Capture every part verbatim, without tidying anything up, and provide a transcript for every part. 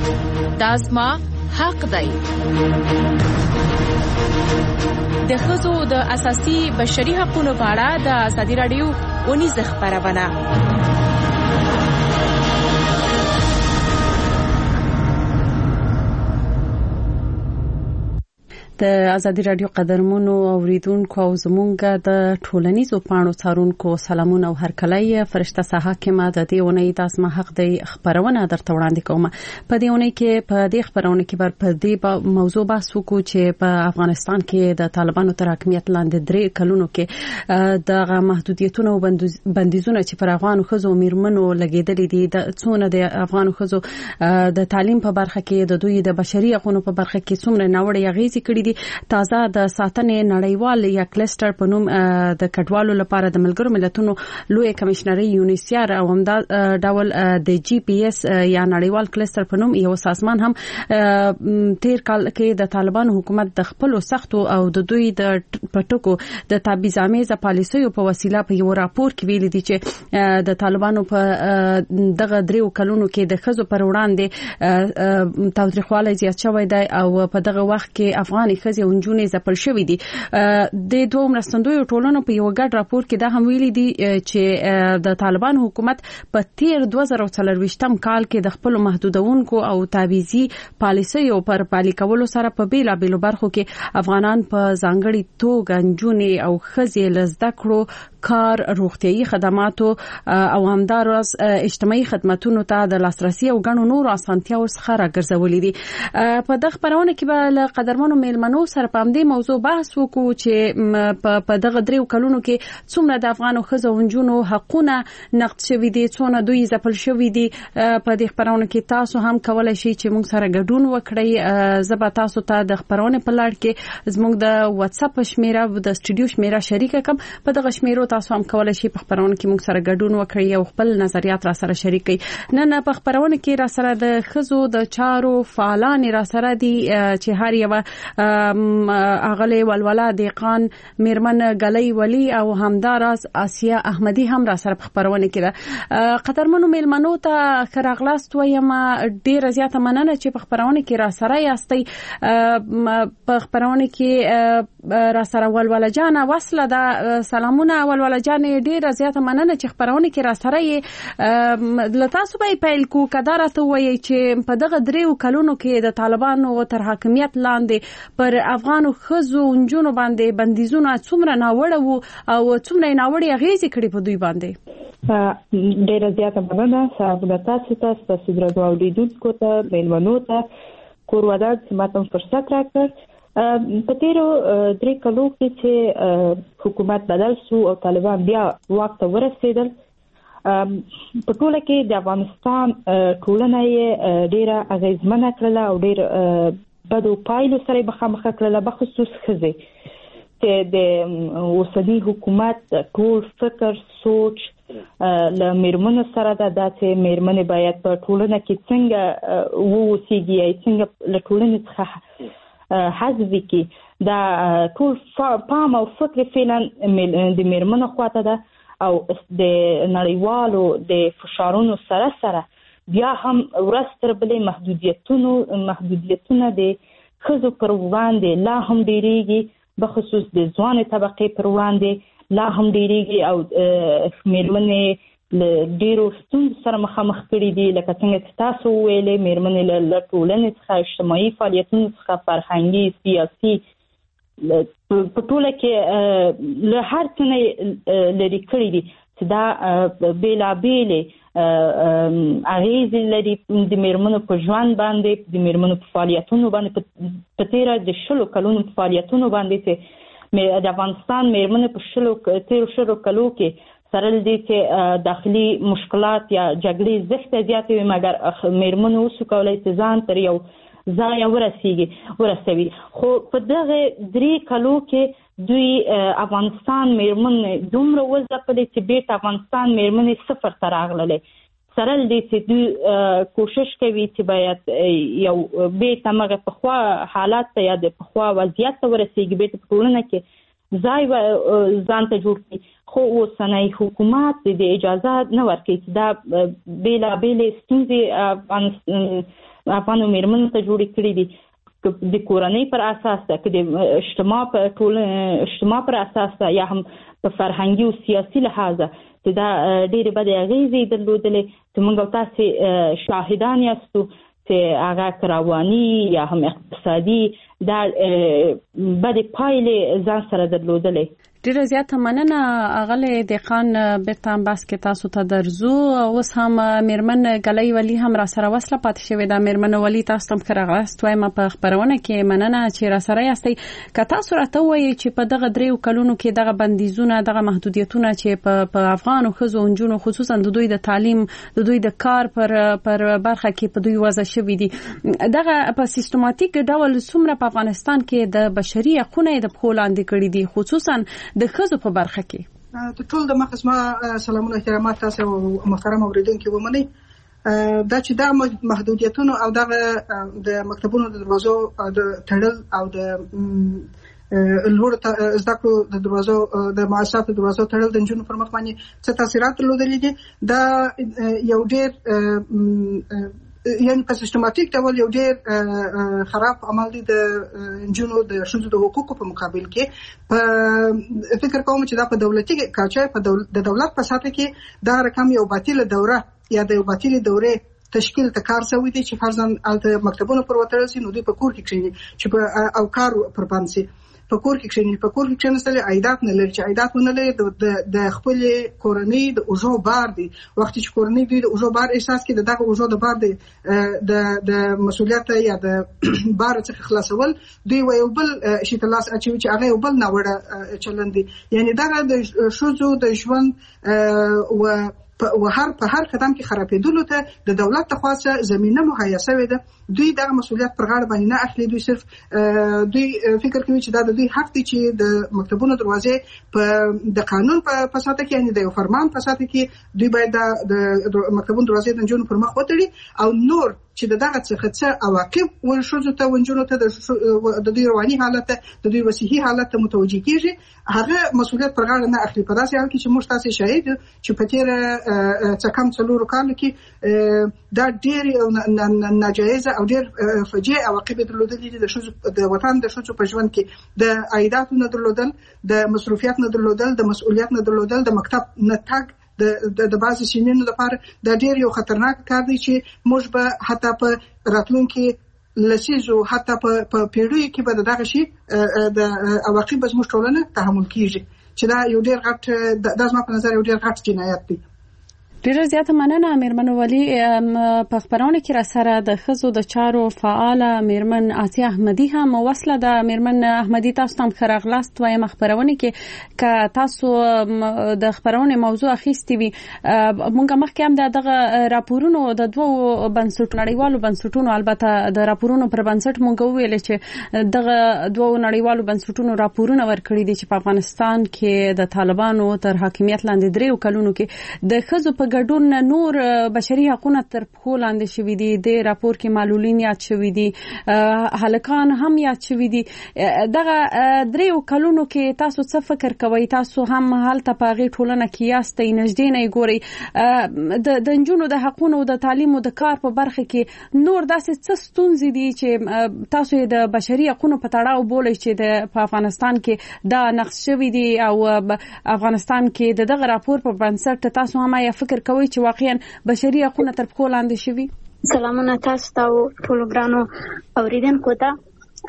دا زما حق دی. د ښځو د اساسي بشري حقوقو په اړه د ازادي راډیو اونیزه خبرونه. د ازادي راډیو قدرمنو اوریدونکو او زمونږ د ټولنیزو پاڼو څارونکو سلامونه او هرکلی. فرشته حاکمه د دې اونۍ د اسما حق د خبرونه درته وړاندې کوم. په دې اونۍ کې په دې خبرونه کې بر په دې موضوع بحث وکړو چې په افغانستان کې د طالبانو تر حاکمیت لاندې درې کلونو کې د محدودیتونو او بندیزونو چې پر افغانو ښځو او میرمنو لګیدلې دي، د څونه د افغانو ښځو د تعلیم په برخه کې د دوی د بشري حقوقو په برخه کې څومره ناوړه اغیزې کړې دي. تازه د ساتنې نړیوال یا کلستر په نوم د کډوالو لپاره د ملګرو ملتونو لوی کمشنري یونیسیار او هم د ډول د جی پی ایس یا نړیوال کلستر په نوم یو سازمان هم تیر کال کې د طالبانو حکومت د خپل سختو او د دوی د پټکو د تبعیض‌آمیز پالیسیو په وسیله په یو راپور کې ویل دي چې د طالبانو په دغه دریو کلونو کې د ښځو پر وړاندې تاوتریخوالی زیات شوی دی او په دغه وخت کې افغاني ښځې او نجونې ځپل شوې دي. د دوه مرستندویو ټولنو په یو ګډ راپور کې دا هم ویلي دي چې د طالبانو حکومت په تیر دوه زره څلرویشتم کال کې د خپل محدودونکو او تعویضي پالیسیو پر پلي کولو سره په بیلابېلو برخو کې افغانان په ځانګړي توګه نجونې او ښځې له زده کړو، کار، روغتيایي خدماتو او همداراز اجتماعي خدماتونو ته د لاسرسي او غنو نور اسانتیاو څخه راګرځولې دي. په دغه خبرونه کې به له قدرمنو میلمنو سره په دې موضوع بحث وکړو چې په دغه دریو کلونو کې څومره د افغانو ښځو او نجونو حقونه نقض شوي دي، څونه دوی ځپل شوي دي. په دې خبرونه کې تاسو هم کولای شئ چې موږ سره ګډون وکړئ. زه به تاسو ته د خبرونه په لړ کې زموږ د واتس اپ شمیره د سټوډیو شمیره شریک کوم. په دغه شمیرو تاسو هم کولای شئ په خبرونه کې موږ سره ګډون وکړئ او خپل نظریات را سره شریک کړئ. نن په خبرونه کې را سره د ښځو د چارو فعالان را سره دي چې هر یو اغلی ولولا دیقان، میرمن غلی ولی او همداراز آسیا احمدی هم را سره په خبرونه کې ده. قدرمنو میلمنو ته خراغلاست وایم، ډیر زیاته مننه چې په خبرونه کې را سره یاستئ. په خبرونه کې را سره ولولا جان وصله ده. سلامونه ولولا جان، ډیر زیاته مننه چې خبرونه کې را سره یې. لتاسو به پیل کو کدارته وایي چې په دغه دریو کلونو کې د طالبانو تر حاکمیت لاندې پر افغانو ښځو او نجونو باندې بندیزونه څومره ناوړه وو او څومره ناوړه اغیزې کړې په دوی باندې. ډیره زیاته مننه صاحب تاسو ته، تاسو درنو اوریدونکو ته، میلمنو ته، کور ودان چې ماته فرصت راکړ. په تیرو درې کلو کې چې حکومت بدل شو او طالبان بیا واک ته ورسېدل، په ټوله کې د افغانستان ټولنه یې ډیره اغیزمنه کړله او ډیر بدو پایلو سره مخامخ کړله، بخصوص ښځې چې د اوسني حکومت ټول فکر سوچ له میرمنو سره ده چې میرمنې باید په ټولنه کې څنګه ووسیږي، څنګه له ټولنې څخه حذف کی. دا ټول پام او فکر فعلا د میرمنو خواته ده او د نړیوالو د فشارونو سره سره بیا هم ورستر بلې محدودیتونو محدودیتونه د ښځو پر وړاندې لا هم ډیریږي، بخصوص د ځوانې طبقې پر وړاندې لا هم ډیریږي او میرمنې له ډیرو ستونزو سره مخامخ کړي دي. لکه څنګه چې تاسو ویلې، میرمنې له ټولنې څخه، اجتماعي فعالیتونو څخه، فرهنګي، سیاسي، په ټوله کې له هر څه نه لرې کړي دي چې دا بېلابېلې اغیزې لري د میرمنو په ژوند باندې، د میرمنو په فعالیتونو باندې، په تیره د شلو کلونو په فعالیتونو باندې چې د افغانستان میرمنو په شلو تیرو شلو کلو کې سره دي چې داخلي مشکلات یا جګړې زښته زیاتې وي، مګر میرمنو اوس کولای چې ځان تر یو ځای ورسیږي ورسوي. خو په دغه درې کلو کې دوی افغانستان میرمنې دومره وځپلې چې بیرته افغانستان میرمنې صفر ته راغللې. سره دې چې دوی کوشش کوي چې باید یو بیرته مغه پخوا حالات ته یا د پخوا وضعیت ته ورسیږي، بیرته په ټولنه کې ځای ځان ته جوړ کړي. خو اوسنی حکومت د اجازه نه ورکوي چې دا بېلابېلې ستونزې افغان میرمنو ته جوړ کړی دي د کورنۍ پر اساس ده که د اجتماع په ټول اجتماع پر اساس ده یا هم په فرهنګي او سیاسي لحاظ چې دا ډېرې بدې اغېزې درلودلې چې موږ او تاسې شاهدان یاستو چې هغه رواني یا هم اقتصادي دا بدې پایلې ځان سره درلودلې. ډیره زیاته مننه اغلی دهقان بیرته هم بس کې تاسو ته درځو. اوس هم میرمن ګلۍ ولی هم را سره وصله پاتې شوې ده. میرمن ولی تاسو هم ښه راغلاست وایم په خپرونه کې. مننه چې را سره یاستئ. که تاسو راته ووایئ چې په دغه دریو کلونو کې دغه بندیزونه دغه محدودیتونه چې په په افغانو ښځو او نجونو خصوصا د دوی د تعلیم د دوی د کار پر پر برخه کې په دوی وضع شوي دي دغه په سیستماتیک ډول څومره په افغانستان کې د بشري حقوقو د پښو لاندې کړي دي خصوصا د ښځو په برخه کې؟ ته ټول د مخه اسما سلامونه احترامات تاسو محترم اوریدونکو ومنئ دا چې دا محدودیتونه او دغه د مکتبونو د دروازو د تړل او د لوړ زده کړو د دروازو د معاشاتو د دروازو تړل د نجونو پر مخ باندې څه تاثیرات درلودلي دي دا یو ډېر یعنی په سیستماتیک ډول یو ډېر خراب عمل دی د نجونو د ښځو د حقوقو په مقابل کې. په فکر کوم چې دا په دولتي کچه په د دولت په سطح کې دا رقم یو باطله دوره یا د یو باطله دورې تشکیل ته کار شوی دی چې فرضاً الته مکتبونو پر وترل سي نو دوی په کور کې کښیني چې په او کار پر باندې سي په کور کې کښیني په کور کې کښینستل عایدات نه لري چې عایدات نه لري د د خپل کورنۍ د اوجو بار دی وخت چې کورنۍ دوی د اوجو بار احساس کوي دغه اوجو د بار دی د د مسولیت یا د بار څخه خلاصول دوی یو بل شي تلاس اچوي چې هغه یو بل نه وړه چلند دي یعنی دغه د شوزو د ژوند او په هر په هر قدم کې خرابېدلو ته د دولت ته خاصه زمينه مهیا شوې ده دوی دغه مسولیت پر غاړه باندې نه اخلي دوی صرف دوی فکر کوي چې دا د دوی حق دی چې د مکتبونو دروازې په د قانون په فساد کې یعنی د یو فرمان فساد کې دوی باید د مکتبونو دروازې د جنونو پر مخ وتړي او نور چې دغه څخه څه عواقب ورشوزو ته ونجونو ته د دوی رواني حالت د دوی وصحي حالت ته متوجي کیږي هغه مسولیت پر غاړه نه اخلي په داسې حال کې چې موږ تاسو شاهد چې په تیر څکم څلورو کالو کې دا ډېر ناجایز او ډېر فجیع عواقب درلودلي دي د شوزو د وطن د شوزو په ژوند کې د عایداتو نه درلودل د مصروفیت نه درلودل د مسؤلیت نه درلودل د مکتب نه تګ د د بعض سینونو لپاره دا ډېر یو خطرناک کار دی چې موږ به حتی په راتلونکي لسیزو حتی په پیړیو کې به دغه شي د عواقب به زموږ ټولنه تحمل کیږي چې دا یو ډېر غټ د زما په نظر یو ډېر غټ جنایت دی. ډیره زیاته مننه میرمن ولی. په خبرونه کې را سره د ښځو د چارو فعاله میرمن آسیه احمدي هم وصله ده. میرمن احمدي تاسو هم ښه راغلاست وایم خبرونه کې که تاسو د خبرونه موضوع اخیستي وي مونږ مخکې هم دغه راپورونو د دوو بنسټونو نړیوالو بنسټونو البته د راپورونو پر بنسټ مونږ ویل چې دغه دوو نړیوالو بنسټونو راپورونه ورکړي دي چې په افغانستان کې د طالبانو تر حاکمیت لاندې دریو کلونو کې د ښځو په ګډون نور بشري حقوقونه تر پښو لاندې شوي دي. د راپور کې معلولین یاد شوي دي هلکان هم یاد شوي دي. دغه دریو کلونو کې تاسو څه فکر کوئ؟ تاسو هم هلته په هغې ټولنه کې یاستئ نږدې نه یې ګورئ د نجونو د حقونو د تعلیم او د کار په برخه کې نور داسې څه ستونزې دي چې تاسو یې د بشري حقونو په تړاو بولئ چې د په افغانستان کې دا نقش شوي دي او افغانستان کې د دغه راپور په بنسټ تاسو هم یا فکر کوي چې واقعا بشري حقوق تر پښو لاندې شوي؟ سلامونه تاسو ته ټول ګرانو اوریدونکو ته.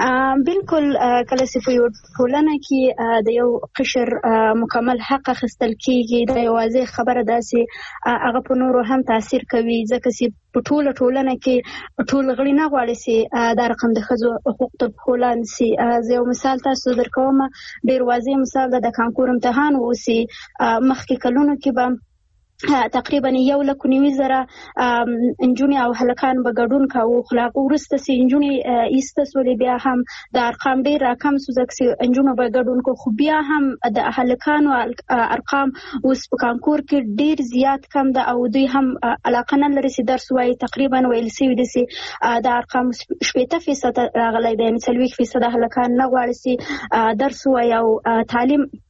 بالکل کله چې په یو ټولنه کې د یو قشر مکمل حق اخیستل کیږي د یوازې خبره داسې هغه په نورو هم تاثیر کوي ځکه چې په ټوله ټولنه کې ټول غړي نه غواړي چې دا رقم د ښځو حقوق ته پښو لاندې سي. زه یو مثال تاسو درکوم ډېر واضح مثال د کانکور امتحان وسی مخکې کلونو کې به تقریبا یو لک نیوي زره انجونې او هلکان به ګډون کاوه خو هغه وروسته چې انجونې ایسته سولې بیا هم د ارقام ډېر راکم شو ځکه چې انجونو به ګډون کو خو بیا هم د هلکانو ارقام اوس په کانکور کې ډېر زیات کم ده او دوی هم علاقه نه لري چې درس وایي. تقریبا ویل سوي دي چې د ارقام شپېته فیصد راغلی دی یعنې څلوېښت فیصد هلکان نه غواړي چې درس وایي او تعلیم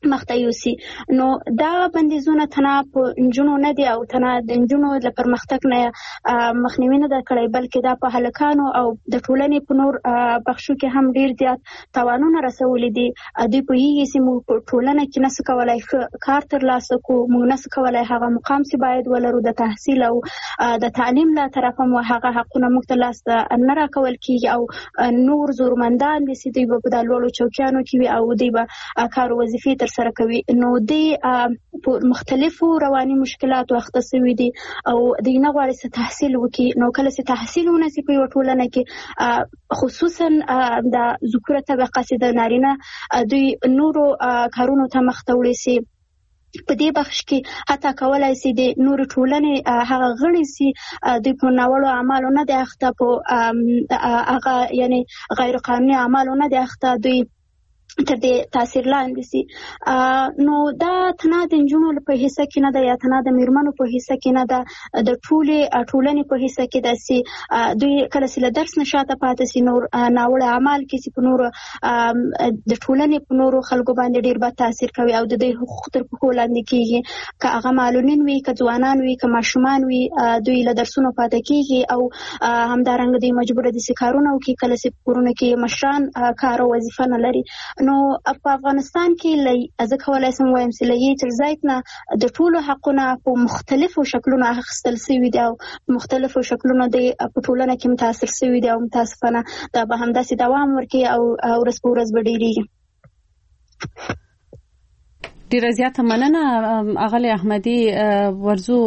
مخته یوسي. نو دا بندیزونه تنه په نجونو نه دي او تنه د نجونو د پرمختګ نه مخنیوي نه ده کړی، بلکې دا په هلکانو او د ټولنې په نور بخشو کې هم ډیر زیات تاوانونه رسولي دي. دوی پوهیږي چې موږ په ټولنه کې نسو کولای ښه کار ترلاسه کړو، موږ نسو کولای هغه مقام چې باید ولرو د تحصیل او د تعلیم له طرفه مو هغه حقونه موږ ته لاسته نه راکول کېږي او نور زورمندان دي چې دوی به په دا لوړو چوکیانو کې وي او دوی به کار وظیفې تر سره کوي. نو دوی په مختلفو رواني مشکلاتو اخته شوي دي او دوی نه غواړي چې تحصیل وکړي. نو کله چې تحصیل ونشي په یوه ټولنه کې، خصوصا د ذکوره طبقه چې د نارینه دوی نورو کارونو ته مخته وړي سي، په دې بخش کې حتی کولای سي د نور ټولنې هغه غړي سي دوی په ناوړو اعمالو نه دي اخته، په هغه یعنی غیر قانوني اعمالو نه دي اخته، دوی تر دې تاثیر لاندې سي. نو دا تنه د نجونو په حصه کې نه ده یا تنه د میرمنو په حصه کې نه ده، د ټولې ټولنې په حصه کې ده چې دوی کله چې له درس نه شاته پاتې سي، نور ناوړه اعمال کې چې په نورو د ټولنې په نورو خلکو باندې ډېر بد تاثیر کوي او د دوی حقوق تر پښو لاندې کېږي. که هغه معلولین وي، که ځوانان وي، که ماشومان وي، دوی له درسونو پاتې کېږي او همدارنګه دوی مجبوره دي چې کارونه وکړي کله چې کورونه کې مشران کار او وظیفه نه لري. نو په افغانستان کې زه کولای شم وایم چې له یې تر ځایت نه د ټولو حقونه په مختلفو شکلونو اخیستل شوي دي او مختلفو شکلونو د په ټولنه کې متاثر شوي دي او متاسفانه دا به همداسې دوام ورکړي او ورځ په ورځ به ډېرېږي. ډیره زیاته مننه اغلی احمدي. ورزو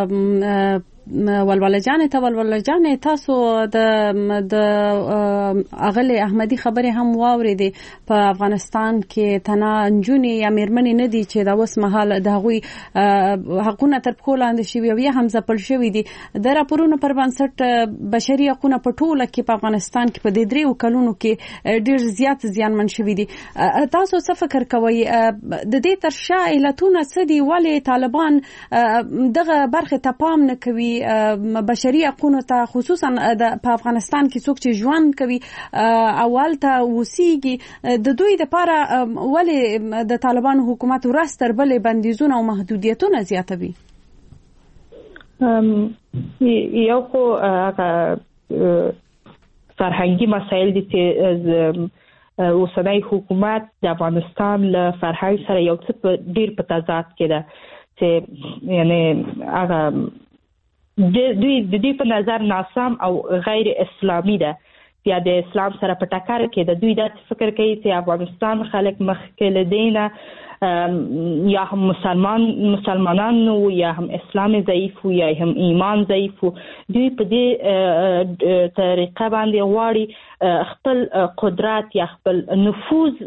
ولوله جان ته ولوله جان تاسو د د اغلی احمدي خبره هم واوریدې. په افغانستان کې تنه نجونې یا میرمنې نه دي چې دا اوس مهال د هغوی حقونه تر پښو لاندې شوي او یا هم ځپل شوي دي. د راپورونو پر بنسټ بشري حقونه په ټوله کې په افغانستان کې په دې دریو کلونو کې ډیر زیات زیانمن شوي دي. تاسو څه فکر کوئ د دې تر شا علتونه څه دي؟ ولې طالبان دغه برخه ته پام نه کوي بشري حقوقو ته، خصوصا په افغانستان کې څوک چې ژوند کوي اول ته اوسېږي، د دوی لپاره ولې د طالبانو حکومت ورځ تر بلې بندیزونه او محدودیتونه زیاتوي؟ یو خو فرهنګي مسایل دي چې اوسنی حکومت د افغانستان له فرهنګ سره یو څه ډیر په تضاد کې ده، چې یعنی هغه دوی د دې په نظر ناسم او غیر اسلامي ده. بیا د اسلام سره په ټکر کې ده. دوی داسې فکر کوي چې افغانستان خلک مخکې له دې نه یا هم مسلمان مسلمانان نو یا هم اسلام ضعیف و یا هم ایمان ضعیف و. دوی په دې طریقه باندې غواړي خپل قدرت یا خپل نفوذ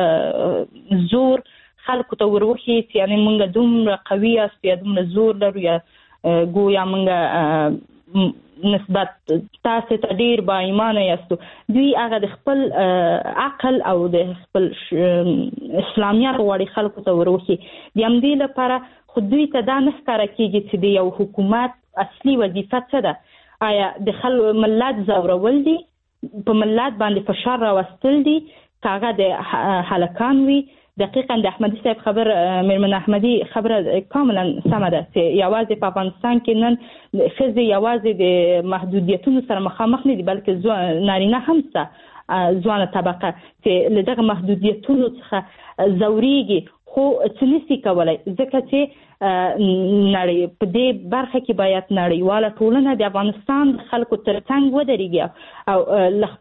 زور خلکو ته وروخي چې یعنی موږ دومره قوي یاست یا دومره زور لرو یا گویا منگا نسبت تاسو ته ډیر با ایمانه یاستو. دوی هغه د خپل عقل او د خپل اسلامیت غواړي خلکو ته وروخي. د همدې لپاره خو دوی ته دا نه ښکاره کېږي چې د یو حکومت اصلي وظیفه څه ده. آیا د خلکو ملت ځورول دي، په ملت باندې فشار راوستل دي، که هغه د هلکان وي. دقیقاً د احمدي صاحب خبر میرمن احمدي خبره کاملا سمه ده چې یوازې په افغانستان کې نن ښځې یوازې د محدودیتونو سره مخامخ نه دي، بلکې نارینه هم شته ځوانه طبقه چې له دغه محدودیتونو څخه ځورېږي، خو څه نشي کولی ځکه چې نړۍ په دې برخه کې باید نړیواله ټولنه د افغانستان د خلکو ترڅنګ ودرېږي او له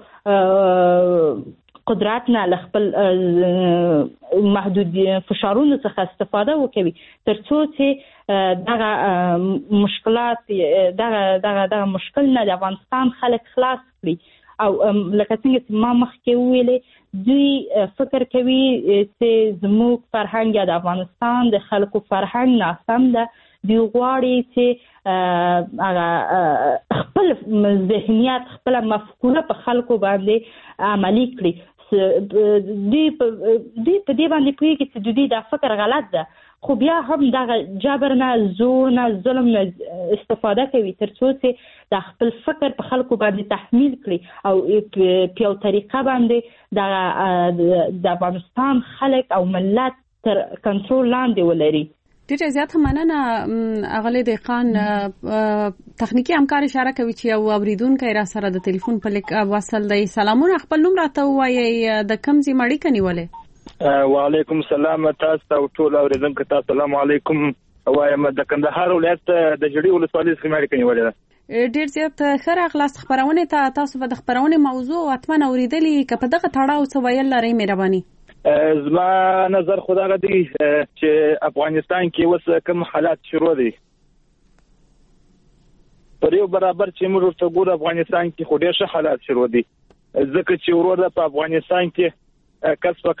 خپلو قدرت نه له خپل محدود فشارونو څخه استفاده وکوي تر څو چې دغه مشکلات دغه دغه دغه مشکل نه د افغانستان خلک خلاص کړي. او لکه څنګه چې ما مخکې ویلې دوی فکر کوي چې زموږ فرهنګ یا د افغانستان د خلکو فرهنګ ناسم ده. دوی غواړي چې هغه خپل ذهنیت خپل مفکوره په خلکو باندې عملي کړي. دوی په دې باندې پوهېږي چې دوی دا فکر غلط ده، خو بیا هم دغه جبر نه، زور نه، ظلم نه استفاده کوي تر څو چې د خپل فکر په خلکو باندې تحمیل کړي او په یو طریقه باندې د افغانستان خلک او ملت تر کنټرول لاندې ولري. ډېر زیات مننه اغلی دهقان. تخنیکی همکار اشاره کوي چې یو اوریدونکی را سره د ټلیفون په لیک وصل دی. سلامونه، خپل نوم راته ووایئ، د کوم ځای اړیکه نیولې؟ وعلیکم السلام تاسو ته ټول اوریدونکو ته السلام علیکم. وایم د کندهار ولایت د جړی ولسوالۍ څخه اړیکه نیولې ده. ډېر زیات ښه راغلاست خبرونه ته. تاسو به د خبرونه موضوع اتمن اوریدلې، که په دغه تړاو څه ویل لرئ مهرباني؟ زما نظر خدای دی چې افغانستان کې اوس کوم حالات شروع دي پر یو برابر چې موږ ورته ګورو افغانستان کې خو ډېر ښه حالات شروع دي، ځکه چې ورور په افغانستان کې کس په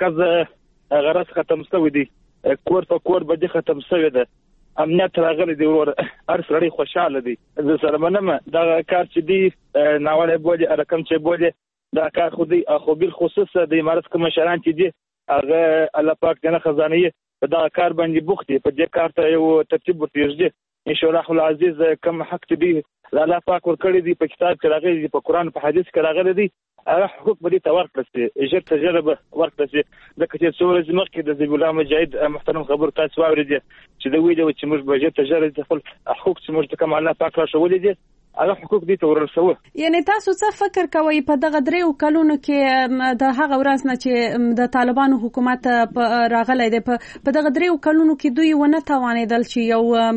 کس غرض ختم شوی دی، کور په کور به ختم شوی دی، امنیت راغلی دی، ورور هر سړی خوشاله دی. زه سره منم دا کار چې دی ناوړه بولي رقم چې بولي دا کار خو دی، خو بل خصوص د امارات کوم مشران چې دي هغه الله پاک جنه خزانه په دا کار باندې بوخت دي، په دې کار ته یو ترتیب ورتیږي ان شاء الله العزیز. کوم حق دی الله پاک ورکړي دی، په کتاب کې راغلي دی، په قران په حدیث کې راغلي دی، هغه حقوق به دي تورکړي اجر تجربه ورکړي. ځکه چې څو ورځې مخکې د ذبیح الله مجاهد محترم خبر تاسو واورېدل چې د ویډیو چې موږ به تجربه خپل حقوق چې موږ کوم الله پاک را شولې دي هغه حقوق دي ته ورسوه. یعنی تاسو څه فکر کوئ په دغه دریو کلونو کې د هغه ورځ نه چې د طالبانو حکومت راغلی دی، په دغه دریو کلونو کې دوی ونه توانېدل چې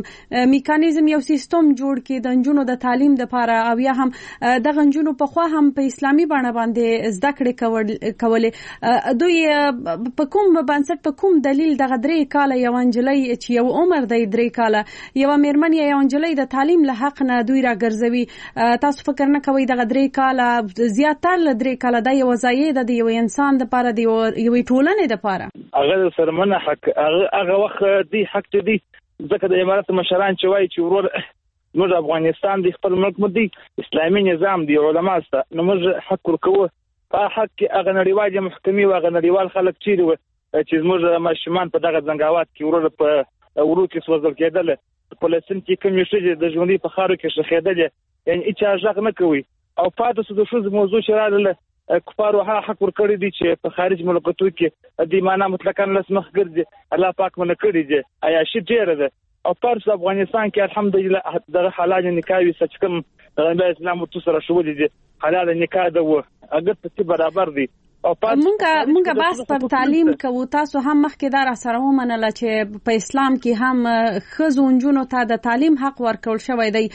یو میکانیزم یو سیستم جوړ کړي د نجونو د تعلیم لپاره، او یا هم دغه نجونو په خوا هم په اسلامي بڼه باندې زده کړې کولې؟ دوی په کوم بنسټ په کوم دلیل دغه درې کاله یو انجلۍ چې یو عمر دی درې کاله یو میرمن یا یو انجلۍ د تعلیم له حق نه دوی راګرځوي؟ تاسو فکر نه کوئ دغه درې کاله زیاتره له درې کاله دا یو ځای ده د یو انسان لپاره د یو ټولنې لپاره؟ هغه سره منه حق هغه وخت دی حق دی، ځکه د امارات مشران چې وایي چې ورور موږ افغانستان دی خپل ملک مو دی اسلامي نظام دی علما سته نو موږ حق ورکوو په حق کې هغه نړیوال محکمې او هغه نړیوال خلک چیرې و چې موږ ماشومان په دغه ځنګاوات کې ورور په ورو کې سوځل کېدل، فلسطین کې کوم شي د ژوندۍ په خارو کې شخېدل، یعنی هیڅ ځغ نه کوي. او پاتې سود شوز موضوع چې راغله کفارو هغه حق ورکړي دي چې په خارج ملکاتو کې د معنا مطلقاً لسمخ ګرځي، الله پاک مونږ کړی دي آیا شي ډیره ده. او پرس افغانستان کې الحمدلله د حلال نکاح سچ کوم د اسلام تو سره شول دي، حلال نکاح ده و اگر په برابر دي. مونږه مونږه بس په تعلیم کوو، تاسو هم مخکې دا را سره ومنله چې په اسلام کې هم ښځو نجونو ته د تعلیم حق ورکول شوی دی،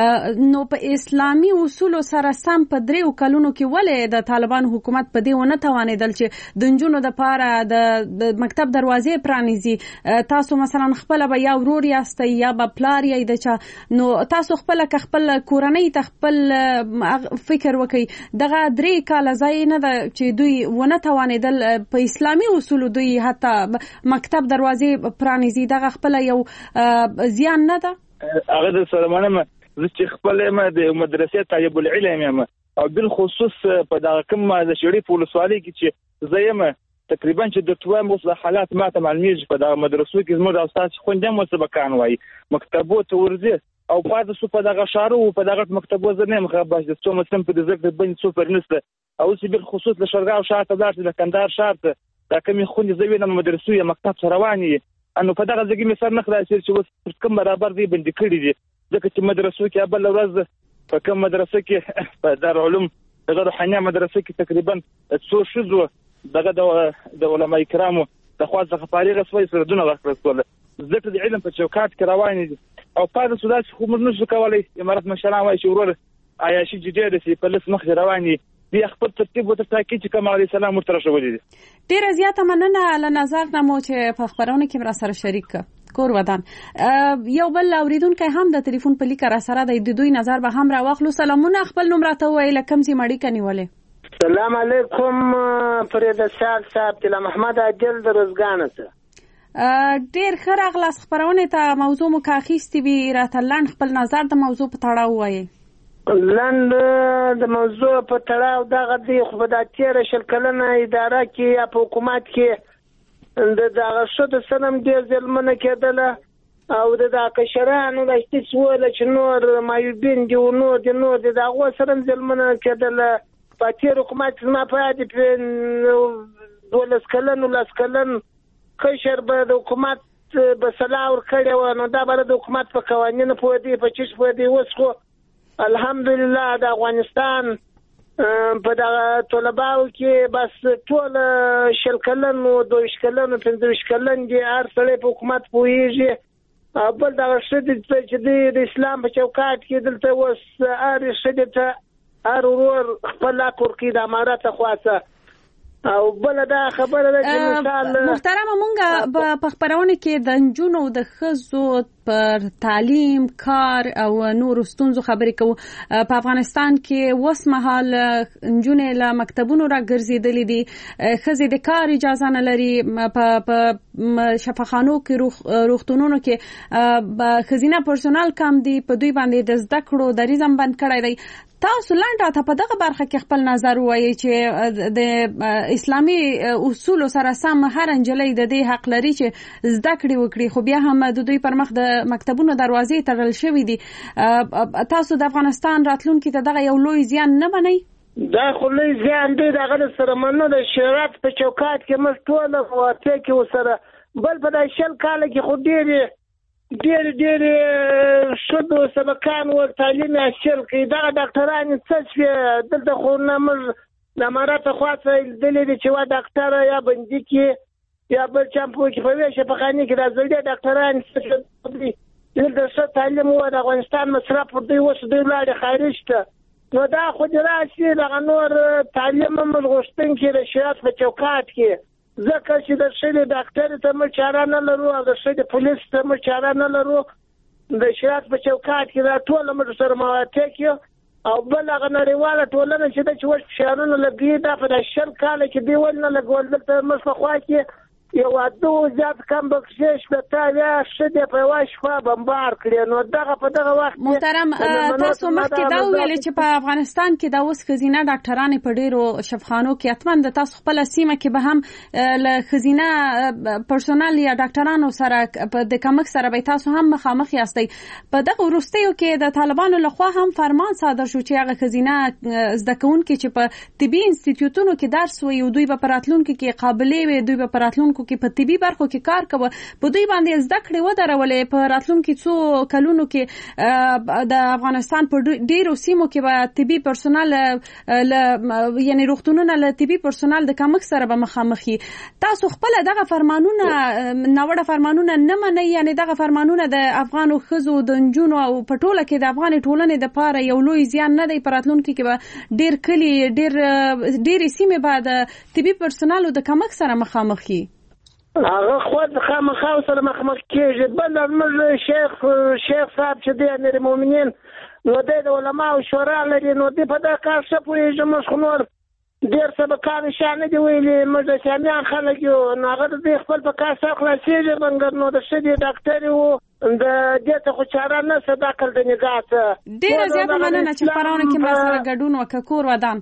نو په اسلامي اصولو سره سم په دریو کلونو کې ولې د طالبان حکومت په دې ونه توانېدل چې د نجونو دپاره د مکتب دروازې پرانیزي؟ تاسو مثلا خپله به یا ورور یاستئ یا به پلار یې د چا، نو تاسو خپله که خپل کورنۍ ته خپل فکر وکړئ دغه درې کاله ځای نه ده چې دوی ونه توانېدل په اسلامي اصولو دوی حتی مکتب دروازې پرانیزي، دغه خپل یو زیان نه ده؟ هغه د سره منم زه چې خپل یم د مدرسې طالب العلم یم، او بالخصوص په دغه کوم د شریف ولسوالۍ کې چې زه یم تقریبا چې د توام اوس حالات ماته معلومیږي په دغه مدرسو کې زموږ استاد خوندم مسبقان وایي مکتبو ته ورځي او پاتې سو په دغه شارو په دغه مکتبو زنه مخباش د څو مسلم په دې ځکه باندې څو پرنسته او چې بل خصوص له شرګاو شاته دارته د کندهار شاته دا کومې خوندې زوینه مدرسو یا مکتب سره رواني انو په دغه ځکه مې سر نه خلاص چې اوس کوم برابر دی بند کړی دي، ځکه چې مدرسو کې بل ورځ په کوم مدرسه کې په دارالعلوم دغه روحاني مدرسه کې تقریبا څو شذو دغه د علماء کرامو د خوا څخه فارغ شوي سره دونه ورکړل، ځکه د علم په چوکاټ کې روان دي. او پاره سودا چې خو موږ نشو کولای امارات مشران وایي چې ورور آیا شي جدي دي په لس مخ روان دي دی خپل ترتیب او تاکید چې کوم علی سلام ورته شوی دي. ډیره زیاته مننه له نظر نمو چې په خبرونه کې را سره شریک کور ودان. یو بل اوریدونکو هم د ټلیفون په لیک را سره د دوی نظر به هم را واخلو. سلامونه، خپل نوم راته وایي لکم سي مړی کني ولې؟ سلام علیکم فرید صاحب صاحب تل محمد اجل د روزګان څخه ډیر ښه راغلاست خبرونه ته. موضوع مو کاخیستی وی راته لاند خپل نظر د موضوع په تړاو وایي؟ لاند د موضوع په تړاو دغه دی خو په د تیر شل کلنه اداره کې یا په حکومت کې د دغه شود سنم ډیر ظلمونه کېدله او د دغه کشرانو د استثوال چې نور مایوبین دی نو د نو د دغه سره ظلمونه کېدله. په تیر حکومت ما په دې په دولس کلن ولس کلن قشر به د حکومت به صلاح ورکړې وه نو دا به د حکومت په قوانینو پوه دی په چیش پوه دی. اوس خو الحمدلله د افغانستان په دغه طلباو کې بس ټول شل کلن و دویشت کلن و پنځه کلن دي هر سړی په حکومت پوهېږي. بل دغه ښځې چې دی د اسلام په چوکاټ کې دلته اوس هرې ښځې ته هر ورور خپل حق ورکوي د امارت خواڅه. او بل دا خبره ده چې مثال محترمه مونږ په خبرونه کې د نجونو د ښځو پر تعلیم کار او نور ستونزو خبرې کوو. په افغانستان کې اوس مهال نجونې له مکتبونو را ګرځېدلې دي، ښځې د کار اجازه نه لري، په شفاخانو کې روغتونونو کې ښځینه پرسونل کم دي، په دوی باندې د زده کړو دریځ بند کړی دی. تاسو لنډه ته په دغه برخه کې خپل نظر وایي چې د اسلامي اصولو سره سم هر نجلۍ د دې حق لري چې زده کړې وکړي، خو بیا هم د دوی پر مخ د مکتبونو دروازې تړل شوې دي. تاسو د افغانستان راتلونکي ته دغه یو لوی زیان نه منئ؟ دا خو لوی زیان دی، دغه سره مننه د شریعت په چوکاټ کې موږ ټوله موافق یو سره. بل په دا شل کاله کې خو ډېرې ډېرې ډېرې ښځو سبقان ور تعلیم حاصل کړي. دغه ډاکټرانې څه شوې دلته خو نه موږ د امارت خواڅه لیدلې دي چې وا ډاکټره یا بندي کې یا بل چمپو کې په ویې شفاخانې کې دا زړې ډاکټرانې څه شوې دلته ښه تعلیم و د افغانستان مصرف پر دوی اوس دوی لاړې خارج ته. نو دا خو دې راشي دغه نور تعلیم هم موږ غوښتونکي د شریعت په چوکاټ کې ځکه چې د ښځې ډاکټرې ته موږ چاره نه لرو او د ښځې پولیس ته موږ چاره نه لرو. د شریعت په چوکاټ کې دا ټوله موږ سره موافق یو. او بل هغه نړیواله ټولنه چې ده چې اوس فشارونه لګوي دا په دا شل کاله کې دوی ولې نه لګول. دلته موږ په خوا کې یو واده و زیات کم بکشې شپېته اویا ښځې په یوه شپه بمبار کړې. نو دغه په دغه وخت محترم تاسو مخکې دا وویلې چې په افغانستان کې دا اوس ښځینه ډاکټرانې په ډېرو شفاخانو کې حتما د تاسو خپله سیمه کې به هم له ښځینه پرسونل یا ډاکټرانو سره د کمښت سره به تاسو هم مخامخ یاستئ. په دغه وروستیو کې د طالبانو لخوا هم فرمان صادر شو چې هغه ښځینه زده کوونکي چې په طبي انسټیټیوټونو کې درس وایي دوی به په راتلونکي کې قابلې وي، دوی به په راتلونکو کې په طبي برخو کې کار کوي، په دوی باندې زده کړې ودرولې. په راتلونکي څو کلونو کې د افغانستان په ډیرو سیمو کې به طبي پرسونل یعنی روغتونونه له طبي پرسونل د کمښت سره به مخامخ وي. تاسو خپل دغه فرمانونه ناوړه فرمانونه نه منئ؟ یعنی دغه فرمانونه د افغانو ښځو د نجونو او په ټوله کې د افغان ټولنې دپاره یو لوی زیان نه دی؟ په راتلونکي کې به ډیر کلي ډیر ډیرې سیمې به د طبي پرسونالو د کمښت سره مخامخ وي. هغه خود خامخا سره مخامخ کېږي. بل موږ شیخ شیخ صاحب چې دی امیر المؤمنین نو دی د علماو شورا لري، نو دی په دغه کار ښه پوهېږي. موږ خو نور ډېر سبقان شا نه دي ویلي، موږ د شامیان خلک یو. نو هغه د دوی خپل په کار سره خلاصېږي. مګر نو د ښځې ډاکټرې و د دې ته خو چاره نه څه د عقل د نګاه ته. ډېره زیاته مننه چې خپرونه کې ما سره ګډون وکړه. کور ودان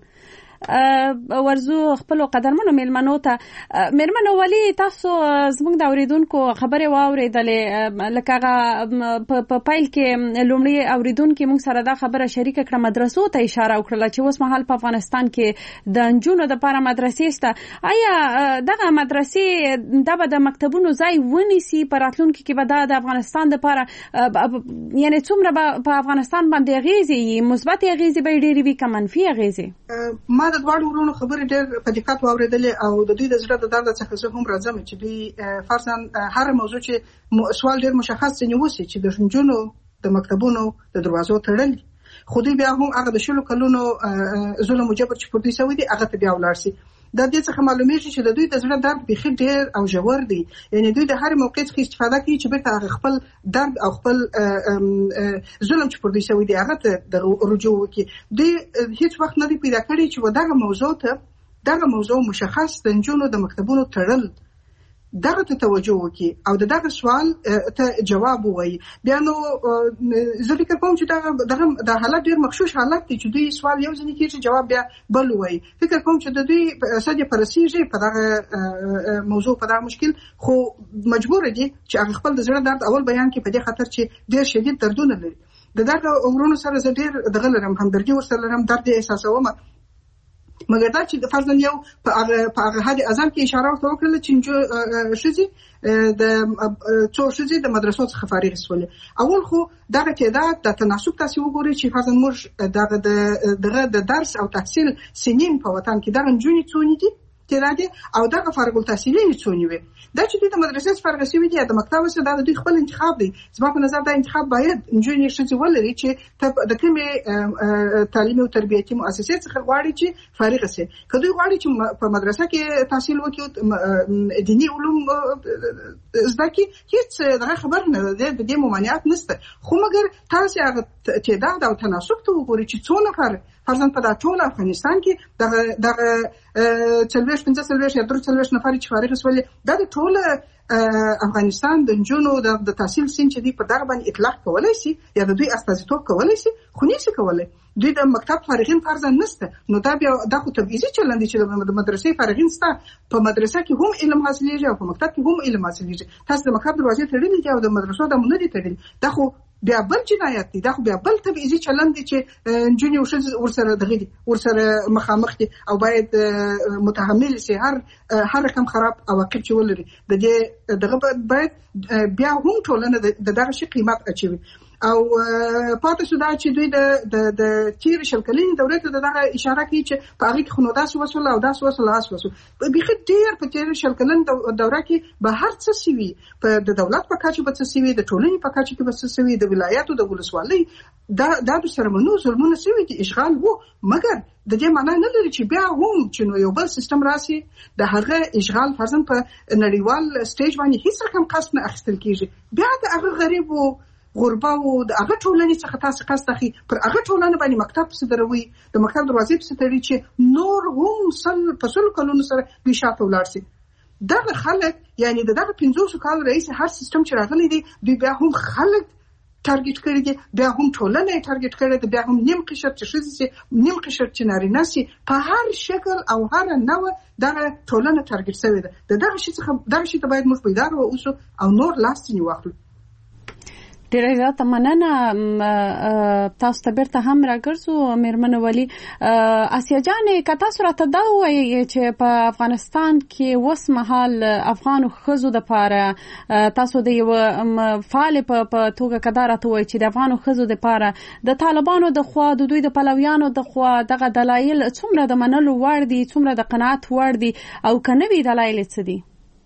ورزو خپل قدرمنو میلمنو ته. میرمنو ولی تاسو زموږ د اوریدونکو خبرې واوریدلې، لکه هغه په پایل کې لومړی اوریدونکو موږ سره دا خبره شریک کړه، مدرسو ته اشاره وکړه چې اوس مهال په افغانستان کې د نجونو لپاره مدرسې شته. آیا دغه مدرسې د د مکتبونو ځای ونیسي؟ په راتلونکي کې به د افغانستان لپاره یعنی څومره په افغانستان باندې اغیزې مثبت اغیزې به ډېرې وي که منفي اغیزې؟ ما د دواړو ورونو خبرې ډېر په دقت واورېدلې او د دوی د زړه د درد څخه زه هم راځم چې دوی فرضاً هر موضوع چې سوال ډېر مشخص ځینې وسي چې د نجونو د مکتبونو د دروازو تړل، خو دوی بیا هم هغه د شلو کلونو ظلم او جبر چې پر دوی شوی دی هغه ته بیا ولاړ سي. د دې څخه معلومیږي چې د دوی د زړه درد بیخي ډېر او ژور دی. یعنی دوی د هر موقع څخه استفاده کوي چې بیرته هغه خپل درد او خپل ظلم چې پر دوی شوی دی هغه ته رجوع وکړي. دوی هیڅ وخت نه دی پیدا کړی چې دغه موضوع ته دغه موضوع مشخص د نجونو د مکتبونو تړل دغه ته توجه وکړي او دغه سوال ته جواب ووایي. بیا نو زه فکر کوم چې دغه دغه د حالت ډېر مخشوش حالت دی چې دوی سوال یو ځینې کېږي جواب بیا بل ووایي. فکر کوم چې د دوی سده پرسیږي په دغه موضوع په دغه مشکل، خو مجبور دي چې هغه خپل د زړه درد اول بیان کړي په دې خاطر چې ډېر شدید دردونه لري. د دغه ورونو سره زه ډېر دغه لرم، همدردي ورسره لرم، درد احساسوم. مګر دا چې فرضاً یو په هغه په هغه حد اعظم کې اشاره ورته وکړه چې شذي د څو شذي د مدرسو څخه فارغ شول. اول خو دغه تعداد د تناسب تاسو وګورئ چې فرضاً موږ دغه دغه د درس او تحصیل سنین په وطن کې دغه جونې څونې دي تیراده او دغه فارغ التحصیلي څونې وي. دا چې د مدرسې فارغ شوی دي د مکتب سره د دوی خپل انتخاب دی. زما په نظر دا انتخاب باید جونې شذي ولري چې د کومې تعلیمي او تربیتي مؤسسې څخه غواړي چې فارغ شي. کله غواړي چې په مدرسه کې تحصیل وکړي دینی علوم زده کړي هیڅ دغه خبر نه ده، د دې ممانعت نشته. خو مګر تاسو هغه تعداد او تناسب ته وګورئ چې څو نفر فرضاً په ټول افغانستان کې دغه دغه څلوېښت پنځه څلوېښت یا درې څلوېښت نفر چې فارغ شول دا د ټول افغانستان د جنونو د تحصیل سین چې دی په دغه باندې اطلاق کولای شي یا د دوی استازیتوب کولای شي، خو نشي کولای. دوی د مکتب فارغین فرضاً نشته. نو دا بیا د خو تبعیضي چلند دی چې د مدرسې فارغین ستا په مدرسه کې هم علم حاصلېږي او په مکتب کې هم علم حاصلېږي. تاسو د مکتب دروازې تړلې دي او د مدرسو د مونږ دي تړلې. دا خو بیا بل جنایت دی، دا خو بیا بل تبعیضي چلند دی چې جونی او شذ ورسره دغه دي ورسره مخامخ دي او باید متحمل شي هر هر رقم خراب عواقب چې ولري. د دې دغه باید بیا هم ټولنه د دغه شي قیمت اچوي. او پاتې شو دا چې دوی د د تیر شل کلنې دورې ته دغه اشاره کوي چې په هغه کې خو نو داسې وسول او داسې وسول داسې وسول بيخي ډیر په تیر شل کلنې دوره کې به هر څه سوي، په د دولت په کچه به څه سوي، د ټولنې په کچه کې به څه سوي، د ولایتو د ولسوالۍ دا دا د سرمنو ظلمونه سوي دي، اشغال وو. مګر د دې معنی نه لري چې بیا هم چې نو یو بل سیستم راسي د هغه اشغال فرضاً په نړیوال سټیج باندې هیڅ رقم قصد نه اخیستل کیږي. بیا د هغه غریب وو غربه او د هغه ټولنې څخه تاسو قصد اخی پر هغه ټولنه باندې مکتب څخه دروي د مکتب دروازې څخه تړي چې نور هم سل فصل کلونو سره بشاته ولاړ شي. دغه خلک یعنی دغه پنځوس کال رئیس هر سیستم چې راغلی دی دوی بیا هم خلک ټارګټ کړی دي، بیا هم ټولنه یې ټارګټ کړی دی، بیا هم نیم قشر چې شذي نیم قشر چې نارینه سي په هر شکل او هر نوع دغه ټولنه ټارګټ شوی ده. دغه شي څخه دغه شي ته باید موږ پیدا اوسو او نور لاستنی واخلو. ډیره زیاته مننه. تاسو ته بیرته هم راګرځو میرمن ولی. اسیا جان که تاسو راته دا وایي چې په افغانستان کې اوس مهال افغان ښځو د پاره تاسو د یو فعال په توګه کدا راته وایي چې د افغان ښځو د پاره د طالبانو د خوا د دوی د پلویانو د خوا دغه دلایل څومره د منلو وړ دي، څومره د قناعت وړ دي او کنه وی دلایل څه دي؟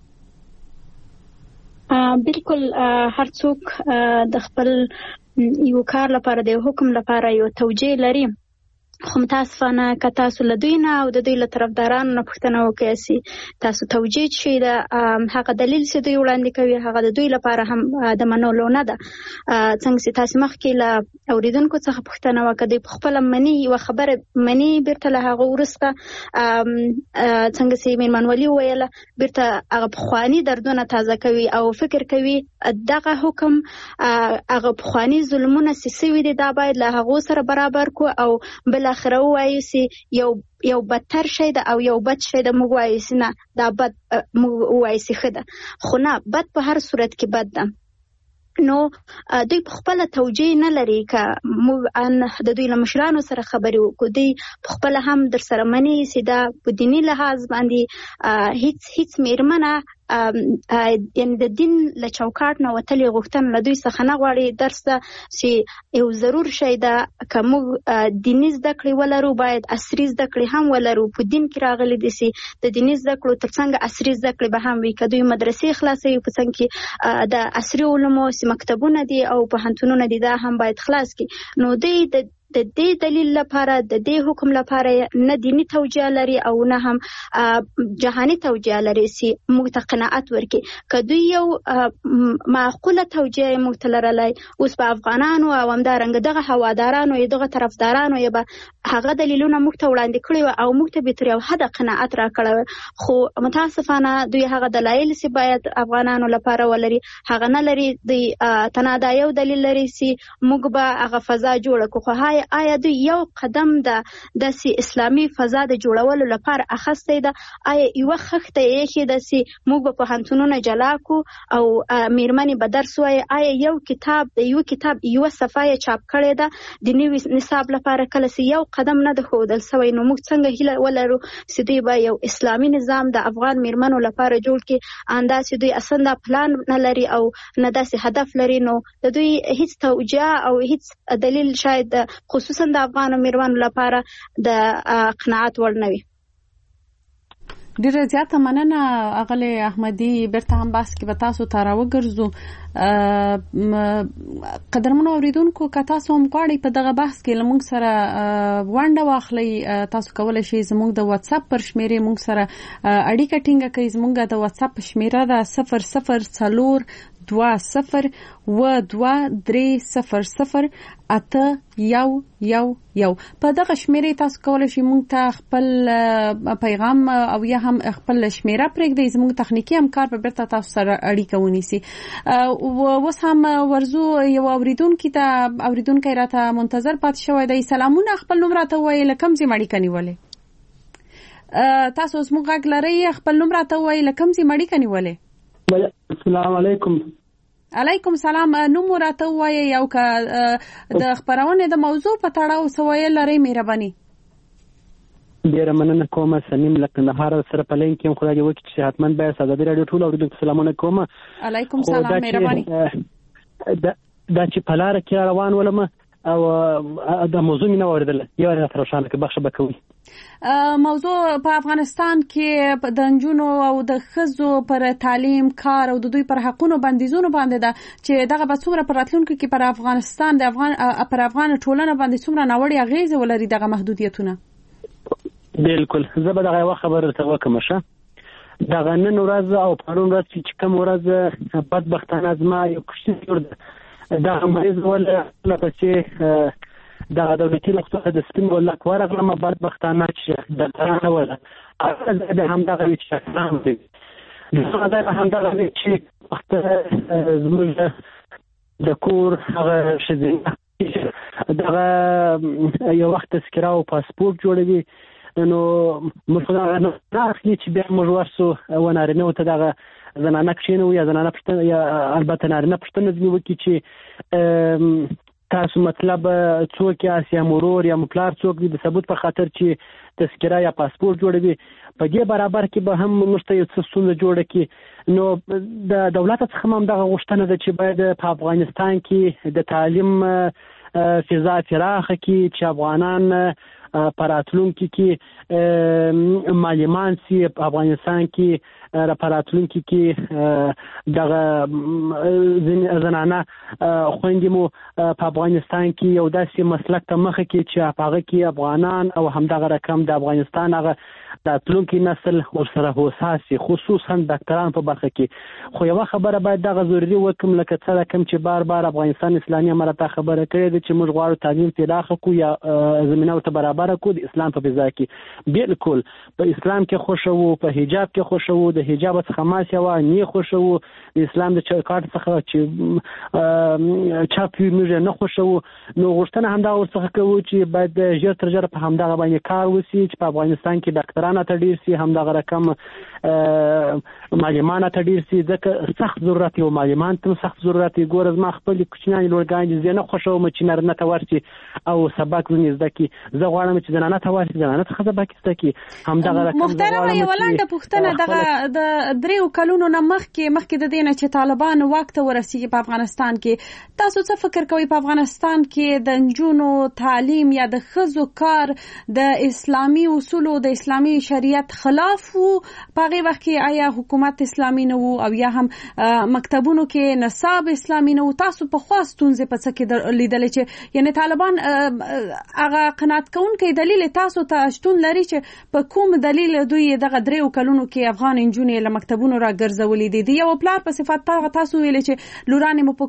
بالکل هر څوک د خپل یو کار لپاره د حکم لپاره یو توجیه لري، خو متاسفانه که تاسو له دوی نه او د دوی له طرفدارانو نه پوښتنه وکړئ چې تاسو توجیه شي د هغه دلیل چې دوی وړاندې کوي هغه د دوی لپاره هم د منلو نه ده. څنګه چې تاسو مخکې له اوریدونکو څخه پوښتنه وکړئ دوی په خپله مني یوه خبره مني بیرته له هغه وروسته څنګه چې میرمن ولي وویله بیرته هغه پخواني دردونه تازه کوي او فکر کوي دغه حکم هغه پخواني ظلمونه چې سوي دي دا باید له هغو سره برابر کړو او بل اخره وایي چې یو یو بدتر شی ده او یو بد شی ده موږ وایو چې نه دا بد موږ وایو چې ښه ده، خو نه بد په هر صورت کې بد ده. نو دوی په خپل توجیه نه لري که موږ ان د دوی له مشرانو سره خبرې وکړو دوی په خپل هم در سره مني چې دا په دیني لحاظ باندې هیڅ هیڅ میرمنه یعنی د دین له چوکاټ نه وتلې غوښتنه له دوی څخه نه غواړي درس ده چې یو ضرور شی ده که موږ دیني زده کړې ولرو باید عصري زده کړې هم ولرو. په دین کې راغلي دي چې د دیني زده کړو تر څنګ عصري زده کړې به هم وي. که دوی مدرسې خلاصوي په څنګ کې د عصري علومو مکتبونه دي او پوهنتونونه دي دا هم باید خلاص کړي. نو دوی د د دې دلیل لپاره د دې حکم لپاره نه دینی توجیه لري او نه هم جهانی توجیه لري چې موږ ته قناعت ورکړي. که دوی یو معقوله توجیه موږ ته لرلی اوس په افغانانو او همدارنګه دغه هوادارانو یا دغه طرفدارانو یا به هغه دلیلونه موږ ته وړاندې کړي وو او موږ ته به تر یو حده قناعت راکړی وو، خو متاسفانه دوی هغه دلایل چې باید افغانانو لپاره ولري هغه نه لري. دوی تنها دا یو دلیل لري چې موږ به هغه فضا جوړه کړو، خو وای آیا دوی یو قدم د داسې اسلامي فضا د جوړولو لپاره اخیستی ده؟ آیا یوه خښته یې چې داسې موږ به پوهنتونونه جلا کړو او میرمنې به درس وایي؟ آیا یو کتاب د یو کتاب یوه صفحه یې چاپ کړې ده د نوي نصاب لپاره؟ کله چې یو قدم نه ده ښودل سوی، نو موږ څنګه هیله ولرو چې دوی به یو اسلامي نظام د افغان میرمنو لپاره جوړ کړي؟ انداسې دوی اصلا دا پلان نه لري او نه داسې هدف لري، نو د دوی هیڅ توجیه او هیڅ دلیل شاید خصوصا د افغان میرمنو لپاره د قناعت وړ نه وي. ډیره زیاته مننه اغلی احمدي. بیرته هم بحث کې به تاسو ته راوګرځو. قدرمنو اوریدونکو که تاسو هم غواړئ په دغه بحث کې له موږ سره ونډه واخلئ، تاسو کولی شئ زموږ د واتساپ پر شمیرې موږ سره اړیکه ټینګه کړئ. زموږ د واتساپ شمیره ده صفر صفر څلور دوه صفر و دوه درې صفر صفر اته یو یو یو. په دغه شمیرې تاسو کولی شئ موږ ته خپل پیغام او یا هم خپل شمیره پرېږدئ. زموږ تخنیکي همکار به بیرته تاسو سره اړیکه ونیسي. اوس هم ورزو یو اوریدونکي ته اوریدونکی راته منتظر پاتې شوی دی. سلامونه، خپل نوم راته ووایئ، له کوم ځای اړیکه نیولې؟ تاسو اوس موږ غږ لرئ، خپل نوم راته ووایئ، له کوم ځای اړیکه نیولې؟ السلام علیکم. علیکم سلام. نوم راته ووایئ او که د خپرونې د موضوع په تړاو څه ویل لرئ مهرباني. ډیره مننه کوم. سنیم له کندهار سره په لین کې یم. خدای دې وکړي چې صحتمند به یاست. ازادي راډیو ټول اوریدونکو سلامونه کوم. علیکم سلام، مهرباني. دا چې په لاره کې روان ولم او د موضوع نه اوریدل یو راته روښانه کې بخښه بکوي. موضوع په افغانستان کې د نجونو او د ښځو پر تعلیم، کار او د دوی پر حقونو بندیزونو باندې ده چې دغه به څومره پر راتلونکو کې پر افغانستان د افغان پر افغان ټولنه باندې څومره ناوړه اغیزې ولري دغه محدودیتونه. بالکل. زه به دغه خبره ته وکم شه. دغه نن ورځ او پرون ورځ چې کوم ورځ بدبختانه زما یو کوشش جوړ ده دا مریض ولا لپاره دا دولتي لخوا د سپین ولا کورغلمه بدبختانه چې د ترانه ولا دا هم دغه چې هم دي دا هم دغه چې وخت زموږ د کور هغه شذینه دغه یو وخت تذکره او پاسپورت جوړوي، نو موږ نه اخلي چې به موږ ورسو ونارینه او ته دغه زنانه کښینو یا زنانه پښتنه یا البته نارینه پښتنه ځنی وکړي چې تاسو مطلب څوک یاست یا مرور یا مپلار څوک دی د ثبوت په خاطر چې تذکره یا پاسپورت جوړوي. په دې برابر کې به هم موږ ته یو څه ستونزه جوړه کړي. نو د دولت څخه هم دغه غوښتنه ده چې باید په افغانستان کې د تعلیم فضا پراخه کړي چې افغانان په راتلونکي کې معلمان سي، په افغانستان کې په راتلونکي کې دغه زنانه خويندې مو په افغانستان کې یو داسې مسلک ته مخه کې چې په هغه کې افغانان او همدغه رقم د افغانستان هغه راتلونکي نسل ورسره هوساسي، خصوصا ډاکټران په برخه کې. خو یو خبره باید دغه ضروري وکم لکه څه کوم چې بار بار افغانستان اسلامي امارات خبره کړې ده چې موږ غواړو تعلیم پراخه کو یا زمينه او ته برابر کو د اسلام په فضا کې. بالکل په اسلام کې خوشو، په حجاب کې خوشو، د حجاب څخه ما سیوا نه خوشو، د اسلام د چوکاټ څخه چې چاپی موږ نه خوشو. نو غوښتنه همدا ورڅخه کوو چې باید ژر تر ژره په همدغه باندې کار وشي چې په افغانستان کې ډاکټران ته ډیر سي، همدغه رقم معلمان ته ډیر سي، ځکه سخت ضرورت یو معلمان ته سخت ضرورت یې. ګور زما خپل کوچنی لورګان دي نه خوشو مچ نه ته ورسي او سبق زنی زده کی. زه غواړم چې زنانه ته ورسي، زنانه ته سبق زده کی. همدغه رقم محترمه یو لاندې پوښتنه دغه د دریو کلونو نه مخکې مخکې د دینه چې طالبان وخت ورسیږي په افغانستان کې، تاسو څه فکر کوئ په افغانستان کې د نجونو تعلیم یا د ښځو کار د اسلامي اصولو د اسلامي شریعت خلاف وو؟ په هغه وخت کې آیا حکومت اسلامي نه وو او یا هم مکتبونو کې نصاب اسلامي نه وو؟ تاسو په خاص تونځ په څه کې لیدل چې یعنی طالبان هغه قناعت کوونکی دلیل تاسو ته شتون لري چې په کوم دلیل دوی دغه دریو کلونو کې افغان انجونې له مکتبونو را ګرځولې دي؟ دی یو پلار په صفات تاسو ویل چې لورانې مو په کور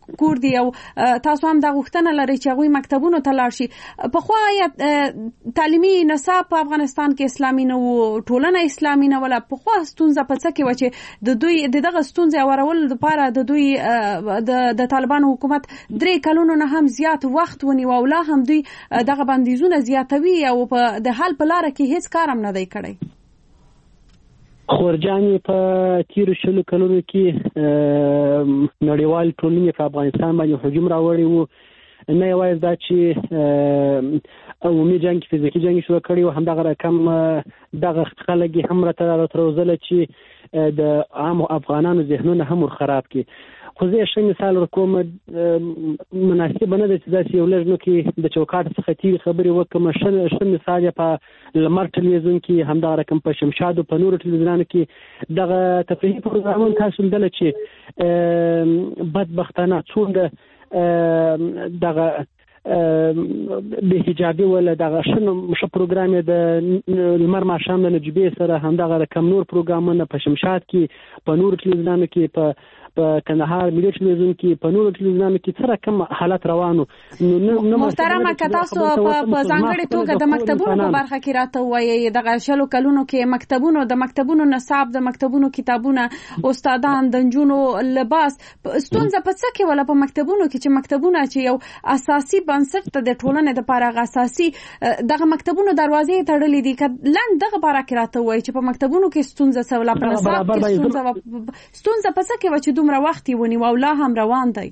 کور دی او تاسو هم د غوښتنه لري چې هغه مکتبونو ته لاړ شي. په خو یا تعلیمي نصاب په افغانستان کې اسلامي نه وو، ټولنه اسلامي نه ولا. په خو ستونزه په څه کې و چې د دوی دغه ستونزې اورول لپاره د دوی د د طالبانو حکومت درې کلونو نه هم زیات وخت ونیو او لا هم دوی دغه بندیزونه زیاتوي او په د حل په لار کې هیڅ کار هم نه دی کړی. خورجانې په تیرو شلو کلونو کې نړیوال ټولنې په افغانستان باندې هجوم راوړی وو. نه یوازې دا چې عمومي جنګ فزیکي جنګ شروع کړی و، همدغه رقم دغه خلک هم راته راوتروزله چې د عام افغانانو ذهنونه هم ورخراب کړي. خو زه ښه مثال ورکوم، مناسبه نه ده چې داسې یو لږ نو کې د چوکاټ څخه تېرې خبرې وکړم. ښه مثال یې په لمر ټلویزیون کې، همدغه رقم په شمشادو په نورو ټلویزیونانو کې دغه تفریحي پروګرامونه تاسو لیدله چې بدبختانه څومره دغه به حجابي ولا دغه شنو مشه پروګرام د لمر ماښام د نجيبې سره، همدغه رقم نور پروګرامونه په شمشاد کې په نورو ټلویزیونانو کې، په په کندهار ملي ټلویزیون کې، په نورو ټلویزیونانو کې څه رقم حالت روانو. محترمه که تاسو په ځانګړې توګه د مکتبونو په برخه کې راته وایي، دغه شلو کلونو کې مکتبونو د مکتبونو نصاب، د مکتبونو کتابونه، استادان، د نجونو لباس، ستونزه په څه کې ولا په مکتبونو کې چې مکتبونه چې یو اساسي بنسټ د ټولنې د لپاره اساسي دغه مکتبونو دروازې تړلې دي. که لند دغه باره کې راته وایي چې په مکتبونو کې ستونزه څه ولا په نصاب کې ستونزه ستونزه په څه کې و چې دومره وخت یې ونیو او لا هم روان دی.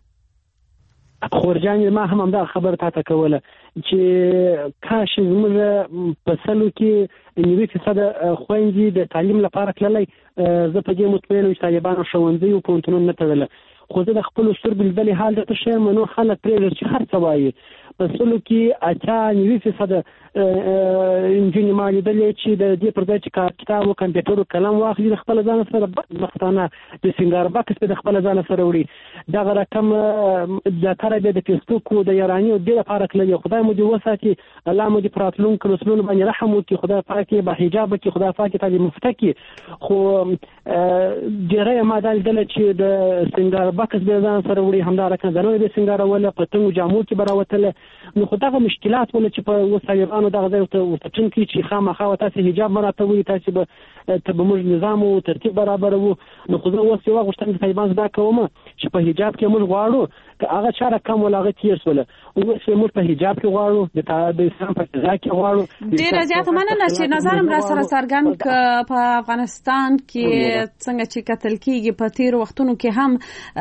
خورجانې ما هم همدغه خبره تاته کوله چې کاش زموږ په سلو کې نوي فیصده خویندې د تعلیم لپاره تللی. زه په دې مطمئن یم چې طالبانو ښوونځي او پوهنتونونه نه تړله، خو زه د خپلو سترګو لیدلې حال درته ښیم. نور خلک پرېږدي چې هر څه وایي. په سلو کې اتیا نوي فیصده نجونې ما لیدلې چې د دې پر ځای چې کتاب او کمپیوټر او قلم واخلي، د خپل ځان سره بدبختانه د سینګار بکس په خپل ځان سره وړي. دغه رقم زیاتره به د فیسبوک او د یاراني او د لپاره کړل. خدای مو دې وساتي، الله مو دې پر راتلونکو نسلونو باندې رحم وکړي، خدای پاک یې با حجاب وکړي، خدای پاک یې تعلیم مفته کړي. خو ډېری ما دا لیدله چې د سینګار بکس به ځان سره وړي، همدا رقم ځانونه به سینګاروله، په تنګو جامو کې به راوتله. نو خو دغه مشکلات ول چې په وسایلانو دغه ځای ته ټینګ کی چې خامخا تاسو حجاب مراتبوي، تاسو به ته به موږ نظام او ترتیب برابر وو. نو خو زه اوس یو غوښتنه د طالبان زده کوم چې په حجاب کې موږ غواړو که هغه چاره کم ولا هغه تیر سول، اوس موږ په حجاب کې غواړو، د اسلام په فضا کې غواړو. ډیره زیاته مننه چې نظرم را سره څرګند ک په افغانستان کې څنګه چې قتل کیږي په تیر وختونو کې هم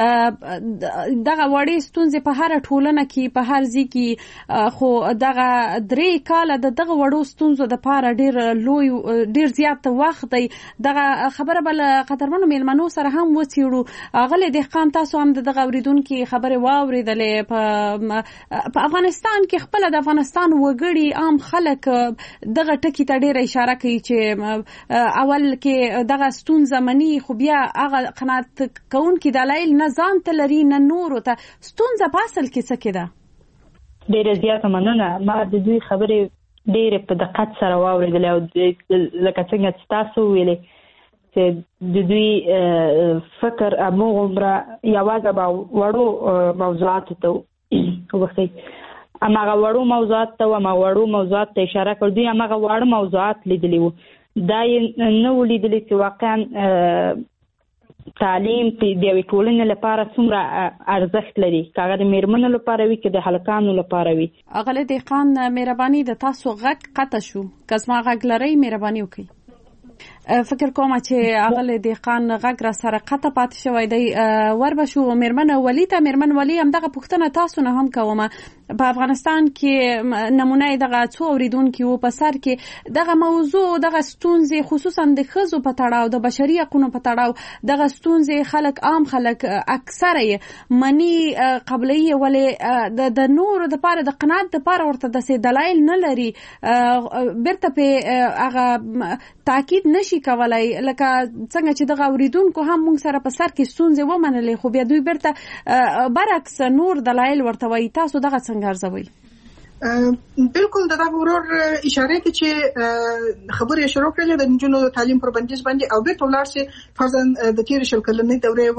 دغه وړي ستونزې په هر ټولنه کې په هر ځای کې، خو دغه درې کاله د دغه وړو ستونزو د پاره ډیر لوی ډیر زیات وخت دی. دغه خبره بل قدرمنو میلمنو سره هم وڅېړو. غلې دهقان تاسو هم دغه اوریدونکو خبره واوریدلې. په افغانستان کې خپل د افغانستان وګړي عام خلک دغه ټکی ته ډیر اشاره کوي چې اول کې دغه ستونزه مني، خو بیا هغه قناعت کوونکي دلایل نه ځان ته لري نه نور ته. ستونزه په اصل کې څه کې ده؟ ډیره زیاته مننه. ما د دوی خبرې ډیره په دقت سره واوریدلې او لکه څنګه چې تاسو ویلې چې د دوی فکر امغه یوازې به وړو موضوعات ته وخی امغه وړو موضوعات ته او امغه وړو موضوعات ته اشاره کړ. دوی امغه وړو موضوعات لیدلی وو، دا نه ولیدلی چې واقعا تعلیم په د ټولنې لپاره څومره ارزښت لري، کاغه د میرمنو لپاره وي کې د هلکانو لپاره وي. اغله دهقان مهرباني د تاسو غږ قطع شو، کزما غږ لري مهرباني وکړئ. فکر کوم چې اغله دهقان غږ را سره قطع پات شوی دی. وربشو میرمن ولی ته میرمن ولی هم دغه پوښتنه تاسو نه هم کومه. په افغانستان کې نمونه دغه څو اوریدونکو وو په سر کې دغه موضوع دغه ستونزې خصوصا د ښځو په تړاو د بشري حقوقو په تړاو دغه ستونزې خلک عام خلک اکثره منی قبلي ولې د نور د پاره د قناعت د پاره ورته د دلایل نه لري، برته په هغه تاکید نشي کولای. لکه څنګه چې دغه اوریدونکو هم موږ سره په سر کې ستونزې ومنلې، خو بیا دوی برته برعکس نور دلایل ورته وایي. تاسو دغه څنګه ارزوي؟ بالکل د دغه ورور اشاره کوي چې خبرې شروع کړې د نجونو تعلیم پر بندیز باندې او به ټولار سي فرضاً د تیر شل کلنې دورې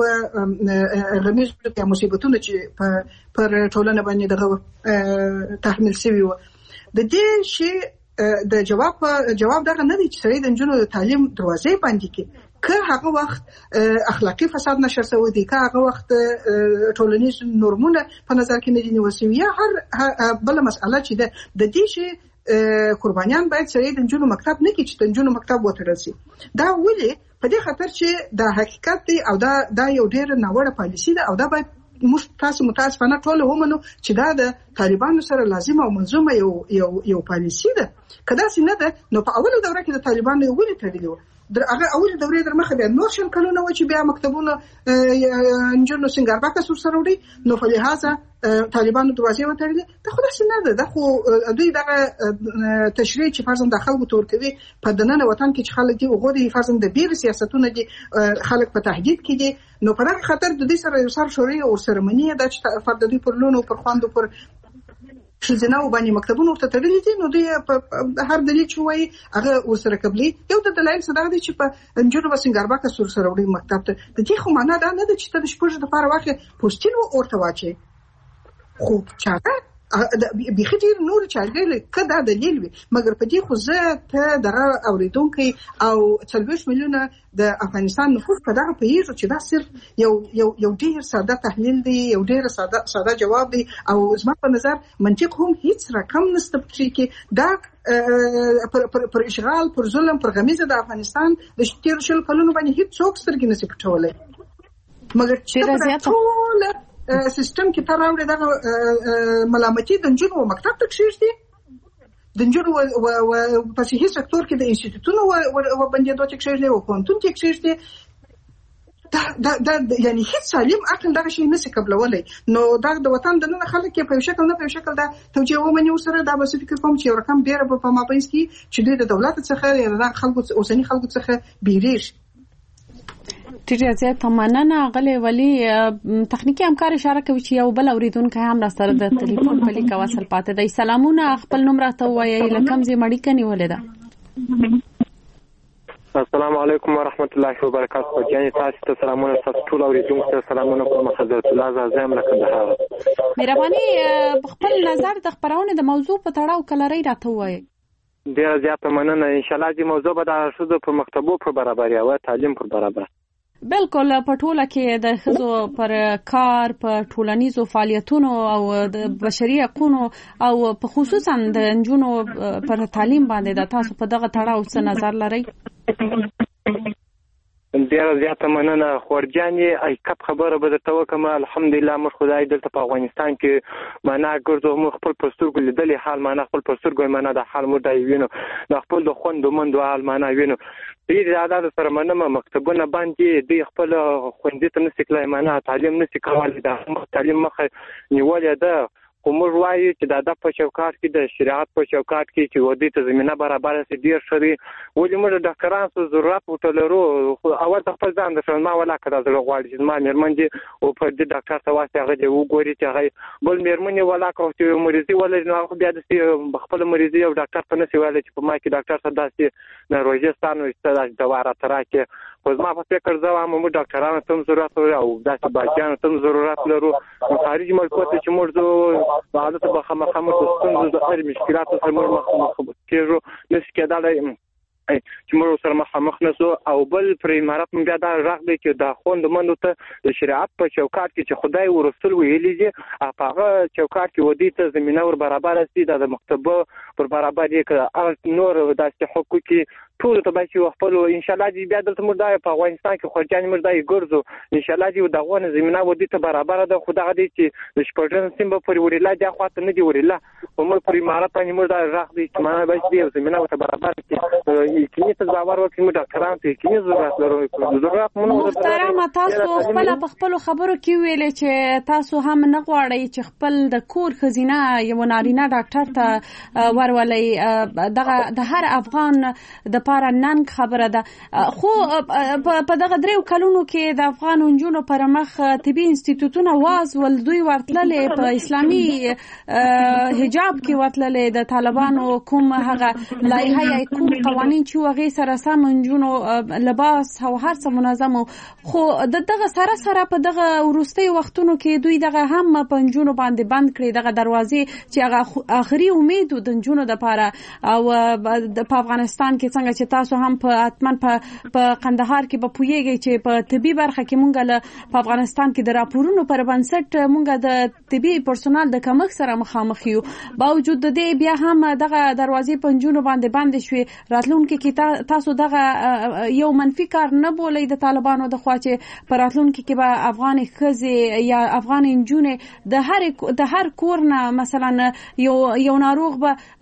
و غمیز د مصیبتونو چې پر ټولنه باندې دغه تحمل شوی و د دې شی د جواب جواب دغه نه دی چې سړی د نجونو د تعلیم دروازې باندې کې که هغه وخت اخلاقی فساد نشر شوی دی که هغه وخت ټولنیز نورمونه په نظر کې نه دي نیول شوي یا هر بل مسأله چې د د دې شی قربانیان باید سړی د نجونو مکتب نه کې چې د نجونو مکتب وتړل شي دا ولې په دې خاطر چې دا حقیقت دی او دا دا یو ډېر ناوړه پالیسي ده او دا باید موږ تاسو متاسفانه ټول ومنو چې دا د طالبانو سره لازم او منظومه یو یو یو پالیسي ده کدا څنګه ده نو په اوله دوره کې د طالبانو یو ولې تړلی و در هغه اوله دوره در مخه بیا نور شل کلونه و چې بیا مکتبونه انجنونو سنگارباکه سور سره وړي نو په لحاظه طالبانو دروازې وتړلې دا خو داسې نه ده دا خو دوی دغه تشریع چې فرضاً د خلکو تور کوي په دننه وطن کې چې خلک دي وګوري فرضاً د بیر سیاستونه دي خلک په تهدید کې دي نو په هغه خاطر د دې سره یو سر شوري او سرمنی ده چې فرد دوی پر لونو پر خواندو پر شزنه باندې مکتبونه ورته تړلي دي نو دوی په هر دلیل چې وایي هغه ورسره قبلي یو د دلایل څه دی چې په انجونو بسنګارباکه سور سره وړي مکتب ته د دې خو معنا دا نه ده چې ته د شپږ د لپاره واخې پوسټین ورته واچي خو چاته بيخي ډیر نور چارګل کدا دلیل وي مګر په دې خو زه ته دغه اوریدونکو او څلويش میلیونه د افغانستان نفوس په دغه پیژو چې دا صرف یو یو یو ډیر ساده تحلیل دی یو ډیر ساده ساده جواب دی او زما په نظر منطق هم هیڅ رقم نشته چې دا پر پر پر اشغال پر ظلم پر غمیزه د افغانستان د تیر شل کلونو باندې هیڅ څوک سترګې نشي پټولای مګر چې ټول سیستم کې تر راوړې دا ملامتي د نجونو مکتب ته کېږي د نجونو او په صحي سکتور کې د انسټیټوټونو و باندې دوه کېږي او پونتون کې کېږي دا دا یعنی هیڅ سالم عقل دغه شی نشي قبلولای نو دا د وطن د نن خلک په شکل نه په شکل دا توجیه ومني سره دا بس فکر کوم چې رقم ډیر په مابینس کې چې د دولت څخه یا د خلکو اوسنی خلکو څخه بیریش ډیره زیاته مننه غلې ولی تخنیکی همکار اشاره کوي چې یو بل اوریدونکو هم را سره د ټلیفون په لیک وصل پاتې دی سلامونه خپل نوم راته وایي لکم زی مړی کني ولې ده السلام علیکم ورحمت الله وبرکاته جان تاسو ته سلامونه تاسو ټول اوریدونکو ته سلامونه کوم حضرت الله اعظم لکه ده مهرباني خپل نظر د خبرونه د موضوع په تړاو کلري راته وایي ډیره زیاته مننه ان شاء الله دې موضوع به د شذو په مکتبو په برابر او تعلیم پر برابر بالکل په ټوله کې د ښځو پر کار په ټولنیزو فعالیتونو او د بشري حقوقو او په خصوصا د نجونو پر تعلیم باندې د تاسو په دغه تړاو څه نظر لرئ ډیره زیاته مننه خورجانې ای کپ خبره به درته وکم الحمدلله موږ خدای دلته په افغانستان کې معنا ګرځو موږ خپل پسترګو لیدلې حال معنا خپل پسترګو معنا د حال مو دی وینو د خپل د خوند مند حال معنا وینو دې زیاده سره مننه مکتبونه باندې د خپل خوندې ته نسې کلای معنا تعلیم نسې کولای د تعلیم مخه نیولې ده کوم وایي چې د ادب په چوکاټ کې د شریعت په چوکاټ کې چې ودی ته زمينه برابر سي ډیر شري ولې موږ د ډاکټرانو څخه ضرورت وټلرو اول د خپل ځان د شنما ولا کړه زړه غواړي چې ما مېرمن دي او په دې ډاکټر ته واسطه هغه دی وګوري چې هغه بل مېرمن ولا کوي چې مریضي ولا نو بیا د خپل مریضي او ډاکټر ته نسی ویل چې په ما کې ډاکټر ته داسې نه روزستانو استاد د واره تراکه خو ما په فکر ځوام موږ ډاکټرانو ته ضرورت لرو او داسې باجانو ته ضرورت لرو خارج ملکونو ته چې موږ په حالت به خامخا مستند د اړ مشکلات سره مخ کېږو نس کېدای چې موږ سره مخ نسو او بل پر امارات بیا دا راغ دی چې د خوند منو ته د شریعت په چوکاټ کې چې خدای ورسول ویلي دي هغه چوکاټ کې ودی ته زمينه ور برابر سي د مکتب پر برابر دي که نور د حقوقي ټول ته به چې خپل ان شاء الله دې بیا دلته موږ د افغانستان کې خورجان موږ دای ګرځو ان شاء الله دې دغه زمينه ودی ته برابر ده خدای دې چې د شپږن سیم په پوری وریلا د خواته نه دی وریلا موږ پر امارات باندې موږ د راغ دي چې ما به دې زمينه ته برابر کې کینی ته ځوار وکړي موږ ډاکټران ته کینی ضرورت لرو ضرورت مونږ محترم تاسو خپل په خپل خبرو کې ویل چې تاسو هم نه غواړئ چې خپل د کور خزینه یو نارینه ډاکټر ته ورولې دغه د هر افغان د لپاره ننګ خبره ده. خو په دغه دریو کلونو کې د افغان نجونو پر مخ طبي انسټیټیوټونه واز ول دوی ورتللې په اسلامي حجاب کې ورتللې د طالبانو کوم هغه لایحه یا کوم قوانين چې وغه سره سم نجونو لباس او هر څه منظم، خو دغه سره سره په دغه ورستي وختونو کې دوی دغه هم په نجونو باندې بند کړی دغه دروازې چې هغه اخري امید د نجونو د لپاره. او په افغانستان کې څنګه چې تاسو هم په اتمن په قندهار کې په پویږي چې په طبي برخه کې مونږ په افغانستان کې د راپورونو پر بنسټ مونږ د طبي پرسونال د کمښت سره مخامخ یو. باوجود د دې بیا هم دغه دروازې په نجونو باندې بند شوې. راتلونکي کې تاسو دغه یو منفي کار نه بولئ د طالبانو د خوا چې په راتلونکي کې به افغان ښځې یا افغان نجونې د هر د هر کور نه مثلا یو یو ناروغ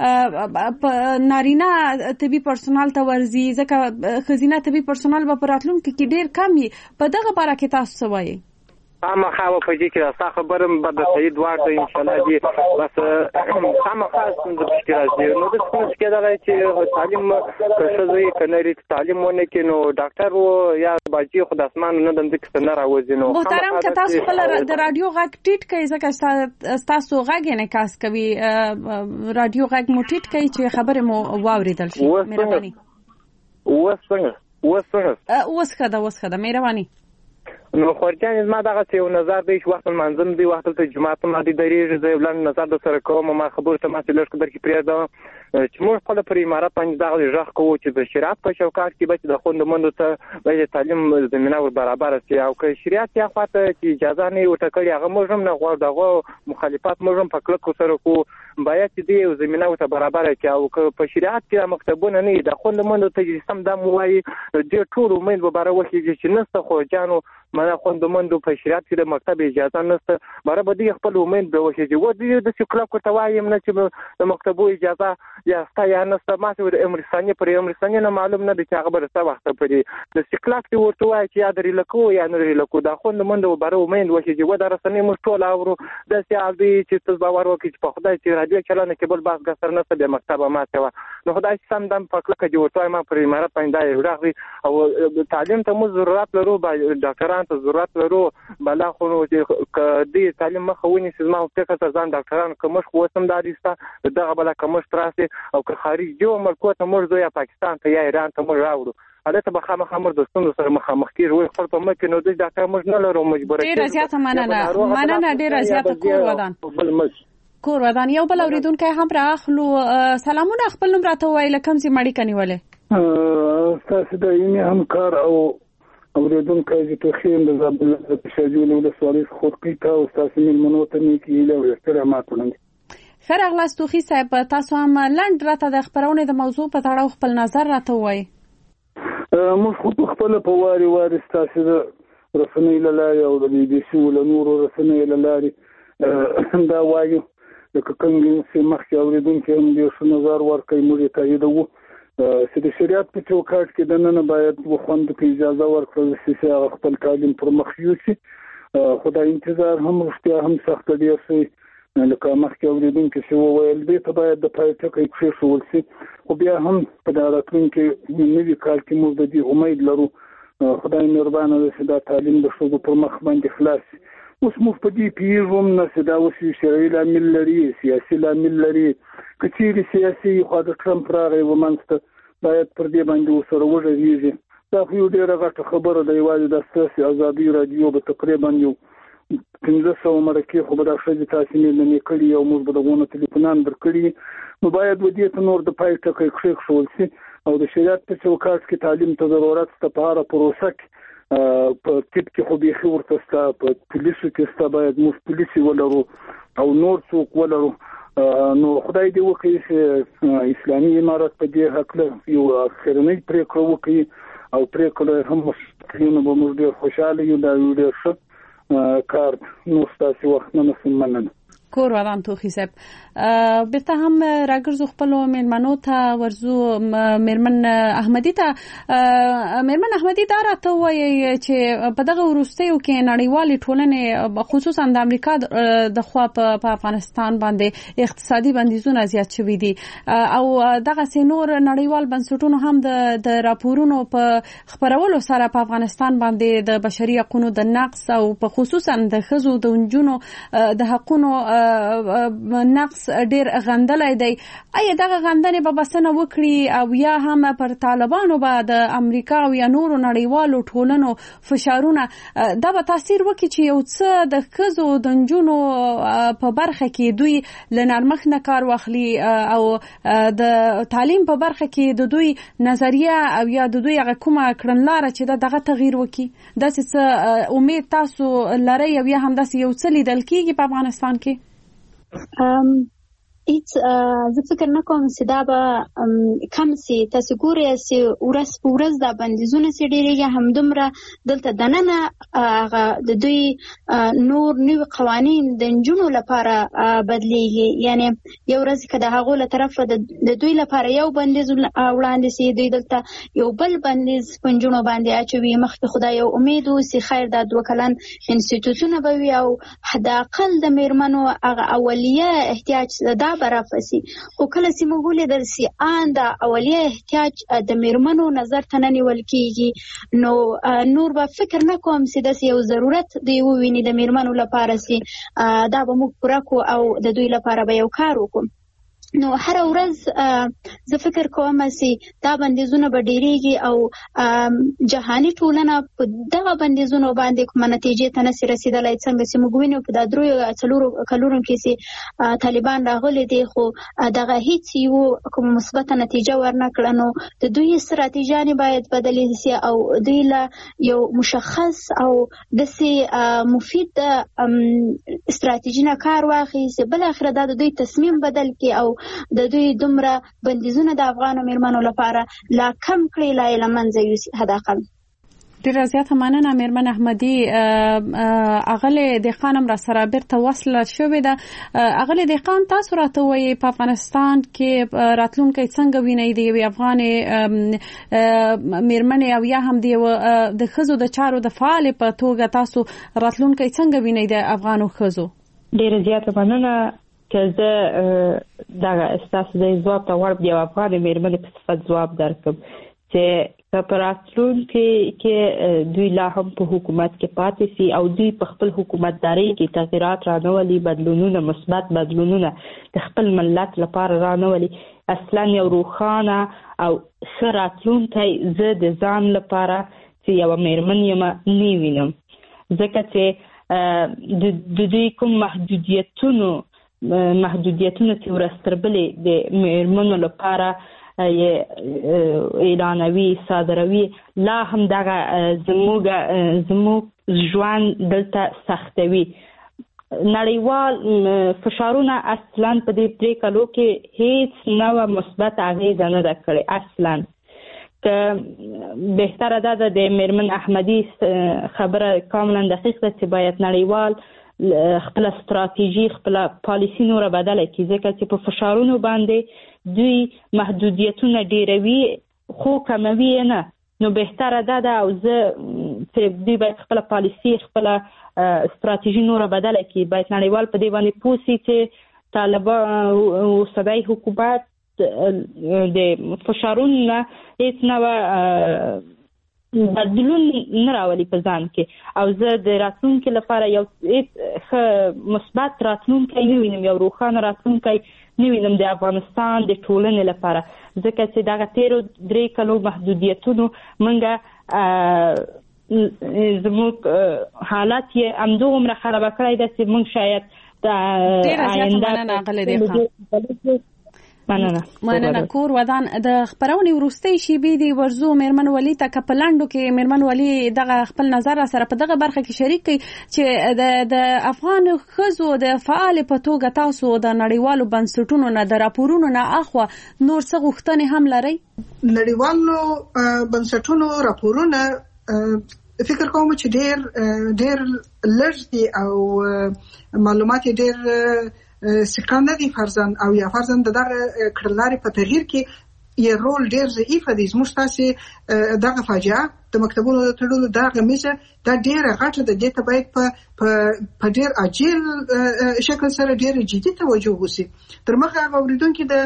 به نارینه طبي پرسونال ته ورځي، ځکه ښځینه طبي پرسونال به په راتلونکي کې ډیر کم وي. په دغه باره کې تاسو څه وایئ؟ اما خو په دې کې راځه خبرم به د سید ورته ان شاء الله دي بس هم خاص د فکر راځي. نو د څه کې دا چې تعلیم کښوي کنيري تعلیم ونه کې نو ډاکټر و یا باجی خو د اسمان نه د دې څخه نه راوځي. نو محترم که تاسو خپل د رادیو غږ ټیټ کوي ځکه تاسو غږ نه کاس کوي، رادیو غږ مو ټیټ کوي چې خبره مو واوریدل شي. مهرباني. وسنګ وسنګ وسخه وسخه مهرباني. نو خورجان ما دغه یو نظر دی چې وخت منظم دی، وخت ته جماعت ما دی درېږي زه بلن نظر د سره کوم. ما خبر ته ما لږ قدر کې پریږدم چې موږ خپل پر امارات باندې دغه ژغ کوو چې د شریعت په شوکات کې به د خوندمندو ته د تعلیم زمينه ور برابر شي، او که شریعت یا خاطر چې اجازه نه وټکړي هغه موږ هم نه غواړو دغه مخالفت موږ هم په کلک سره کو باید چې دی زمينه ور برابر شي. او که په شریعت کې مکتبونه نه د خوندمندو ته سم د موایي د ټول امید به بار وکړي چې نسته خورجانو مانه خوندمندو په شریعت کې د مکتب اجازه نشته. بار به دی خپل امید به وکړي چې و دې د څکلا کو توایم نه چې د مکتبو اجازه یا ستا یا نسته. ما ته د امریکاني پر امریکاني نه معلوم نه دي چې هغه برسته وخت پرې د څکلا کې ورته وایي چې یا درې لکو یا نه درې لکو د خوندمندو بار امید وکړي چې و درسنې مو ټول اورو د سیال دی چې تاسو باور وکړي چې په خدای چې رادیو چلانه کې بل باغ ګسر نشته د مکتب ما ته نو خدای سم دم په کلکه دی ورته ما پر امارات باندې راغی. او تعلیم ته مو ضرورت لرو، ډاکټرانو ته ضرورت لرو، بلا خو چې کدي تعلیم مخونی سیمه او فکر ته ځان ډاکټرانو کوم خو سم دادیسته دغه بلا کوم تراسي او که خارج جو ملکو ته مرزو یا پاکستان ته یا ایران ته مر راوړو البته به خامخ امر دوستانو سره مخامخ کیږي خپل په مکه نو د ډاکټر موږ نه لرو مجبور ډیر زیاته مننه مننه ډیر زیاته کور ودان کور ودان یو بل اوریدونکو هم راخلو. سلامونه، خپل نوم راته وایي لکم سي مړی کنيولې تاسو د یې همکار او اوریدونکو چې توخین د زابل د شجول له سوالف خودکی ته او تاسو ملمنو ته نیکی له احترامات وړاندې. خیر اغلاس توخی صاحب، تاسو هم لند راته د خبرونه د موضوع په اړه خپل نظر راته وایي. موږ خو خپل په واري واري تاسو د رسنۍ له لارې او د بي بي سي ول نور رسنۍ له لارې دا وایو د کوم څه مخکې اوریدونکو هم د شنو نظر ورکړي موږ ته یو چې د شریعت په چوکاټ کې د نن باید وخوند په اجازه ورکړل شي چې خپل تعلیم پر مخ یوسي. خدای انتظار هم رښتیا هم سخت دی چې لکه مخکې اوریدونکو چې وویل دي ته باید د پایټکې کې شول شي، خو بیا هم په راتلونکي نوي کال کې موږ د دې امید لرو خدای مهربانه دی چې دا تعلیم د ښځو پر مخ باندې خلاص شي. اوس موږ په دې پیژوم نه چې دا اوس شرعي لامل لري، سیاسي لامل لري، که چیرې سیاسي خو د ټرمپ راغی ومنځته باید پر دې باندې ورسره وغږېږي. دا خو یو ډېره غټه خبره ده، یوازې د سیاسي ازادي رادیو به تقریبا یو پنځه سوه مرکې خو به دا ښځې تاسې مېلمنې کړي او موږ به دغونه تلیفونان درکړي. نو باید و دې ته نور د پای ټکی کښېښول شي او د شریعت په چوکاټ کې تعلیم ته ضرورت شته. په هره پروسه کې په طب کې خو بیخي ورته شته، په پولیسو کې شته، باید موږ پولیسي ولرو او نور څوک ولرو. نو خدای دې وکړي چې اسلامي امارت په دې هکله یو اخرنۍ پرېکړه وکړي او پرېکړه هم مستقیمه به موږ ډېر خوشحاله یو. دا یو ډېر ښه کار نو ستاسې وخت نه نسم مننه. کور ودان توخی صاحب بیرته هم راګرځو خپلو میلمنو ته ورځو میرمن احمدي ته میرمن احمدي دا راته وایي چې په دغه وروستیو کې نړیوالې ټولنې خصوصا د امریکا د خوا په افغانستان باندې اقتصادي بندیزونه زیات شوي دي او دغه نور نړیوال بنسټونو هم د د راپورونو په خبرولو سره په افغانستان باندې د بشري حقوقو د نقص او په خصوصا د ښځو د نجونو د حقوقو نقص ډیر غندلای دی. ایا دغه غندنې به بسنه وکړي او یا هم پر طالبانو به د امریکا او یا نورو نړیوالو ټولنو فشارونه دا به تاثیر وکړي چې یو څه د ښځو د نجونو په برخه کې دوی له نرمښت نه کار واخلي او د تعلیم په برخه کې د دوی نظریه او یا د دوی هغه کومه کړنلاره چې دغه تغییر وکړي؟ داسې څه امید تاسو لرئ او یا هم داسې یو څه لیدل کېږي په افغانستان کې؟ Um, it's uh, زه فکر نه کوم چې دا به کم سي. تاسو ګورئ چې ورځ په ورځ دا بندیزونه چې ډېرېږي همدومره دلته دننه هغه د دوی نور نوي قوانین د نجونو لپاره بدلیږي. یعنی یو ورځ که د هغو له طرفه د دوی لپاره یو بندیز وړاندې سي، دوی دلته یو بل بندیز په نجونو باندې اچوي. مخکې خو دا یو امید و چې خیر دا دوه کلن انسټیټوټونه به وي او حداقل د میرمنو هغه اولیه احتیاج دا برافسي. خو کله چې موږ ولیدل چې ان دا اولیه احتیاج د میرمنو نظر ته نه نیول کېږي، نو نور به فکر نه کوم چې داسې یو ضرورت دی وویني د میرمنو لپاره چې دا به موږ پوره کړو او د دوی لپاره به یو کار وکړو. نو هر ورځ زه فکر کوم چې دا بندیزونه به ډېرېږي او جهاني ټولنه په دغه بندیزونو باندې کومه نتیجې ته نسي رسېدلی. څنګه چې موږ وینو په دا دریو څلورو کلونو کې چې طالبان راغلي دي خو دغه هیڅ یو کومه مثبته نتیجه ورنه کړه. نو د دوی استراتیژیانې باید بدلې شي او دوی له یو مشخص او داسې مفید استراتیژي نه کار واخلي چې بالاخره دا د دوی تصمیم بدل کړي او د دوی دومره بندیزونه د افغانو میرمنو لپاره لا کم کړي، لا یې له منځه یوسي. حداقل ډیره زیاته مننه میرمن احمدي. اغلې دهقان را سره بیرته وصل شوې ده. اغلې دهقان تاسو راته وایي په افغانستان کې راتلونکی څنګه وینئ د یوې افغانې میرمنې او یا هم د ښځو د چارو د فعالې په توګه تاسو راتلونکی څنګه وینئ د افغانو ښځو؟ ډیره زیاته مننه که زه دغه ستاسو د ځواب ته غواړم د یو افغانې میرمنې په صفت ځواب درکړم چې که په راتلونکي کې دوی لا هم په حکومت کې پاتې سي او دوی په خپل حکومتدارۍ کې تغیرات رانولي، بدلونونه، مثبت بدلونونه د خپل ملت لپاره رانولي، اصلا یو روښانه او ښه راتلونکی زه د ځان لپاره چې یوه میرمن یم نه وینم. ځکه چې د دوی کوم محدودیتونو محدودیتونه چې ورستربلې د میرمنو لپاره اعلانوي صادروي، لا هم دغه زموږ زموږ ژوند دلته سختوي. نړیوال فشارونه اصلا په دې درې کلو کې هیڅ نوع مثبت اغیزه نه ده کړې. اصلا که بهتره ده د میرمن احمدي خبره کاملا دقیق ده چې باید نړیوال خپل استراتیژي خپل پالیسی نور بدله کړي، ځکه چې په فشارونو باندې دوی محدودیتونه ډیروي خو کموي نه. نو بهتره ده ده او زه چې دوی باید خپل پالیسی خپل استراتیژي نور بدله کړي. باید نړیوال په دې باندې پوه شي چې طالبان اوسنی حکومت د فشارونو نه هیڅ نوع بدلون نه راولي په ځان کې او زه د راتلونکي لپاره یو ښه مثبت راتلونکی نه وینم، یو روښانه راتلونکی نه وینم د افغانستان د ټولنې لپاره. ځکه چې دغه تیرو درې کلو محدودیتونو موږ زموږ حالت یې همدومره خرابه کړی ده چې موږ شاید د آینده مننه مننه. کور ودان د خبرونې وروستۍ شیبې دی ورزو میرمن ولی ته کپلانډو کې میرمن ولی دغه خپل نظر سره په دغه برخه کې شریک کړي چې د د افغان ښځو د فعال په توګه تاسو د نړیوالو بنسټونو نه د راپورونو نه اخوا نور څه غوښتنې هم لري؟ نړیوالو بنسټونو راپورونه فکر کوم چې ډېر ډېر لږ دي او معلومات ډېر ثقه نه دي فرضاً او یا فرضاً دغه کړنلارې په تغییر کې یې رول ډېر ضعیف دی. زموږ تاسې دغه فاجعه د مکتبونو د تړلو دغه میزه دا ډېره غټه ده. دې ته باید په په ډېر عاجل شکل سره ډېر جدي توجه وشي. تر مخه هغه اوریدونکي د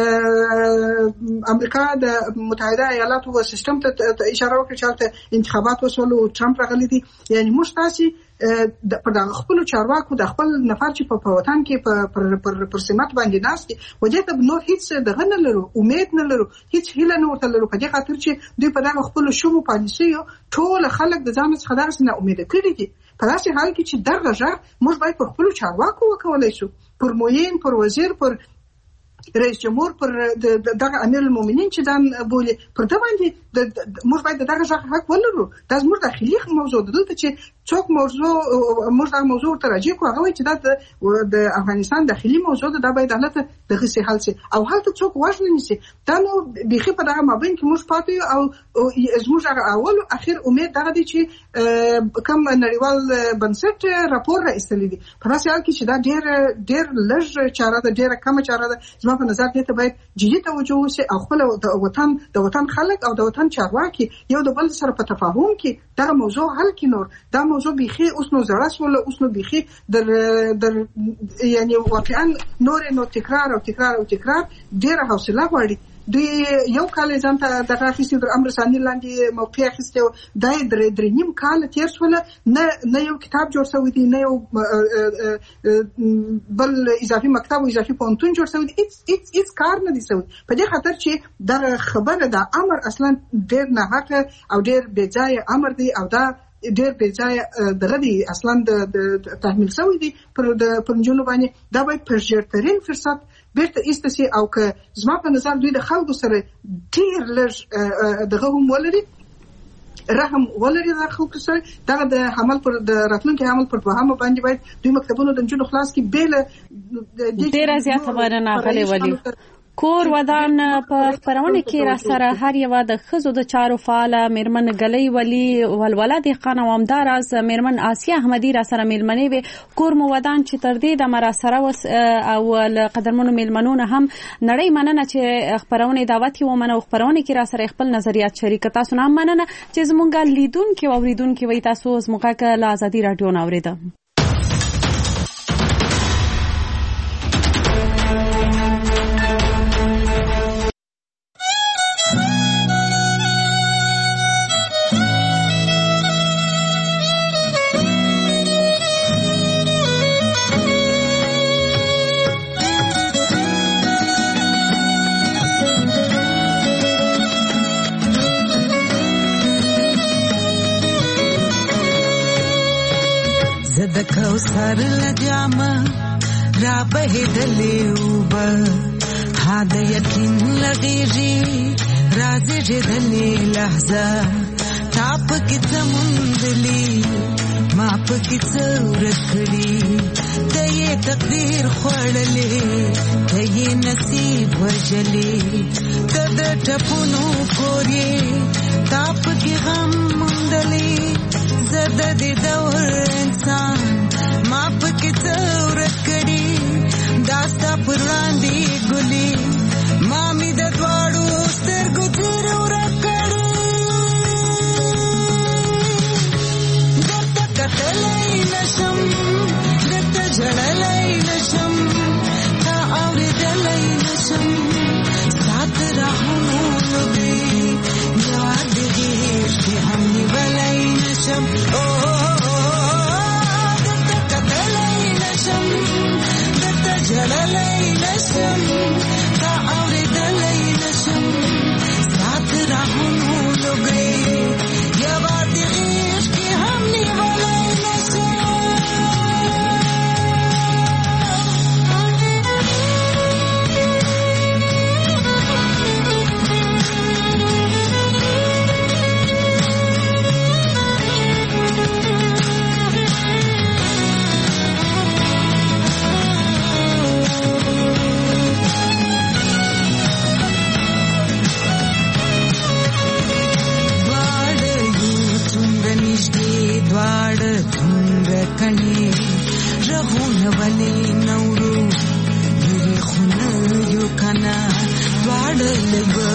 امریکا د متحده ایالاتو و سیستم ته اشاره وکړه چې هلته انتخابات وشول او ټرمپ راغلی دی. یعنې موږ تاسې پر دغه خپلو چارواکو د خپل نفر چې په وطن کې پر پر پر سمت باندې ناست دي و دې ته نور هیڅ دغه نه لرو، امید نه لرو، هیڅ هیله نه ورته لرو، په دې خاطر چې دوی په دغه خپلو شومو پالیسیو ټول خلک د ځان څخه دغسې نا امیده کړي دي. په داسې حال کې چې دغه غږ موږ باید پر خپلو چارواکو وکولی شو، پر معین، پر وزیر، پر رئیس جمهور، پر دغه امیر المؤمنین چې ځان بولي، پر ده باندې موږ باید دغه غږ حق ولرو. دا زموږ داخلي موضوع ده. دلته چې څوک موضوع موږ دغه موضوع ورته راجع کړو هغه وایي چې دا د افغانستان داخلي موضوع ده، دا باید هلته دغسې حل شي او هلته څوک غوږ نه نیسي. دا نو بیخي په دغه مابین کې موږ پاتې یو او زموږ هغه اول او اخر امید دغه دی چې کوم نړیوال بنسټ راپور راایستلی دی. په داسې حال کې چې دا ډېر ډېر لږ چاره ده، ډېره کمه چاره ده. زما په نظر دې ته باید جدي توجه وشي او خپل د وطن د وطن خلک او د وطن چارواکي یو د بل سره په تفاهم کې دغه موضوع حل کړي. نور دا موضوع بیخي اوس نو زړه شوله، اوس نو بیخي در در یعنی واقعا نور نو تکرار او تکرار او تکرار ډېره حوصله غواړي. دوی یو کال ځان ته دغه اخیستي در امر ثاني لاندې موقع اخیستی و، دا یې درې درې نیم کال تېر شوله، نه نه یو کتاب جوړ شوی دی، نه یو بل اضافي مکتب او اضافي پوهنتون جوړ شوی دی، هېڅ هېڅ کار نه دی شوی. په دې خاطر چې دغه خبره دا امر اصلا ډېر ناحقه او ډېر بې ځایه امر دی او دا ډېر بې ځایه دغه دی اصلا د تحمیل شوی دی پر پر نجونو باندې. دا باید په ژرترین فرصت بیرته ایسته سي او که زما په نظر دوی د خلکو سره ډېر لږ دغه هم ولري، رحم ولري د خلکو سره. دغه د حمل پر د راتلونکي حمل پر دوهمه باندې باید دوی مکتبونو د نجونو خلاص کړي. بېله ډېره زیاته مننه غلې ولي. کور ودان په خبرونه کې را سره هر یو د خزو د چارو فعال میرمن غلې ولی ولولا د قانومدار از میرمن آسیا احمدی را سره میلمنې وي. کور مو ودان چې تر دې د مر سره او قدرمنو میلمنونو هم نړۍ مننه چې خبرونه دعوت و منو خبرونه کې را سره خپل نظریات شریک تاسو نه مننه چې زمونږ لیدونکو او اوریدونکو وي. تاسو زموږه له ازادي رادیو نه اوریدل. د کوثر لجامه را بهدلې وبه ها د یقین لغېږي راځي جدلې لحظه تا پکې څه موندلي ما پکې څه ورک کړي ته یې تقدیر خوړلې ته یې نصیب وژلې ته د ټپونو کور یې تا پکې غم موندلې زه د دې دور انسان ما پکې څه ورک کړي دا ستا پر وړاندې ګلې ما مې د دواړو سترګو تېر ورک کړي درته کتلی نشم درته ژړلی نشم تا اورېدلی نشم ستا د راهونو لوبې یاد دې شپې هم نیولی نشم جلالي نشم دواړه څنګه کړي رغونه ولې نورو یې خونه یو کنا دواړه لګ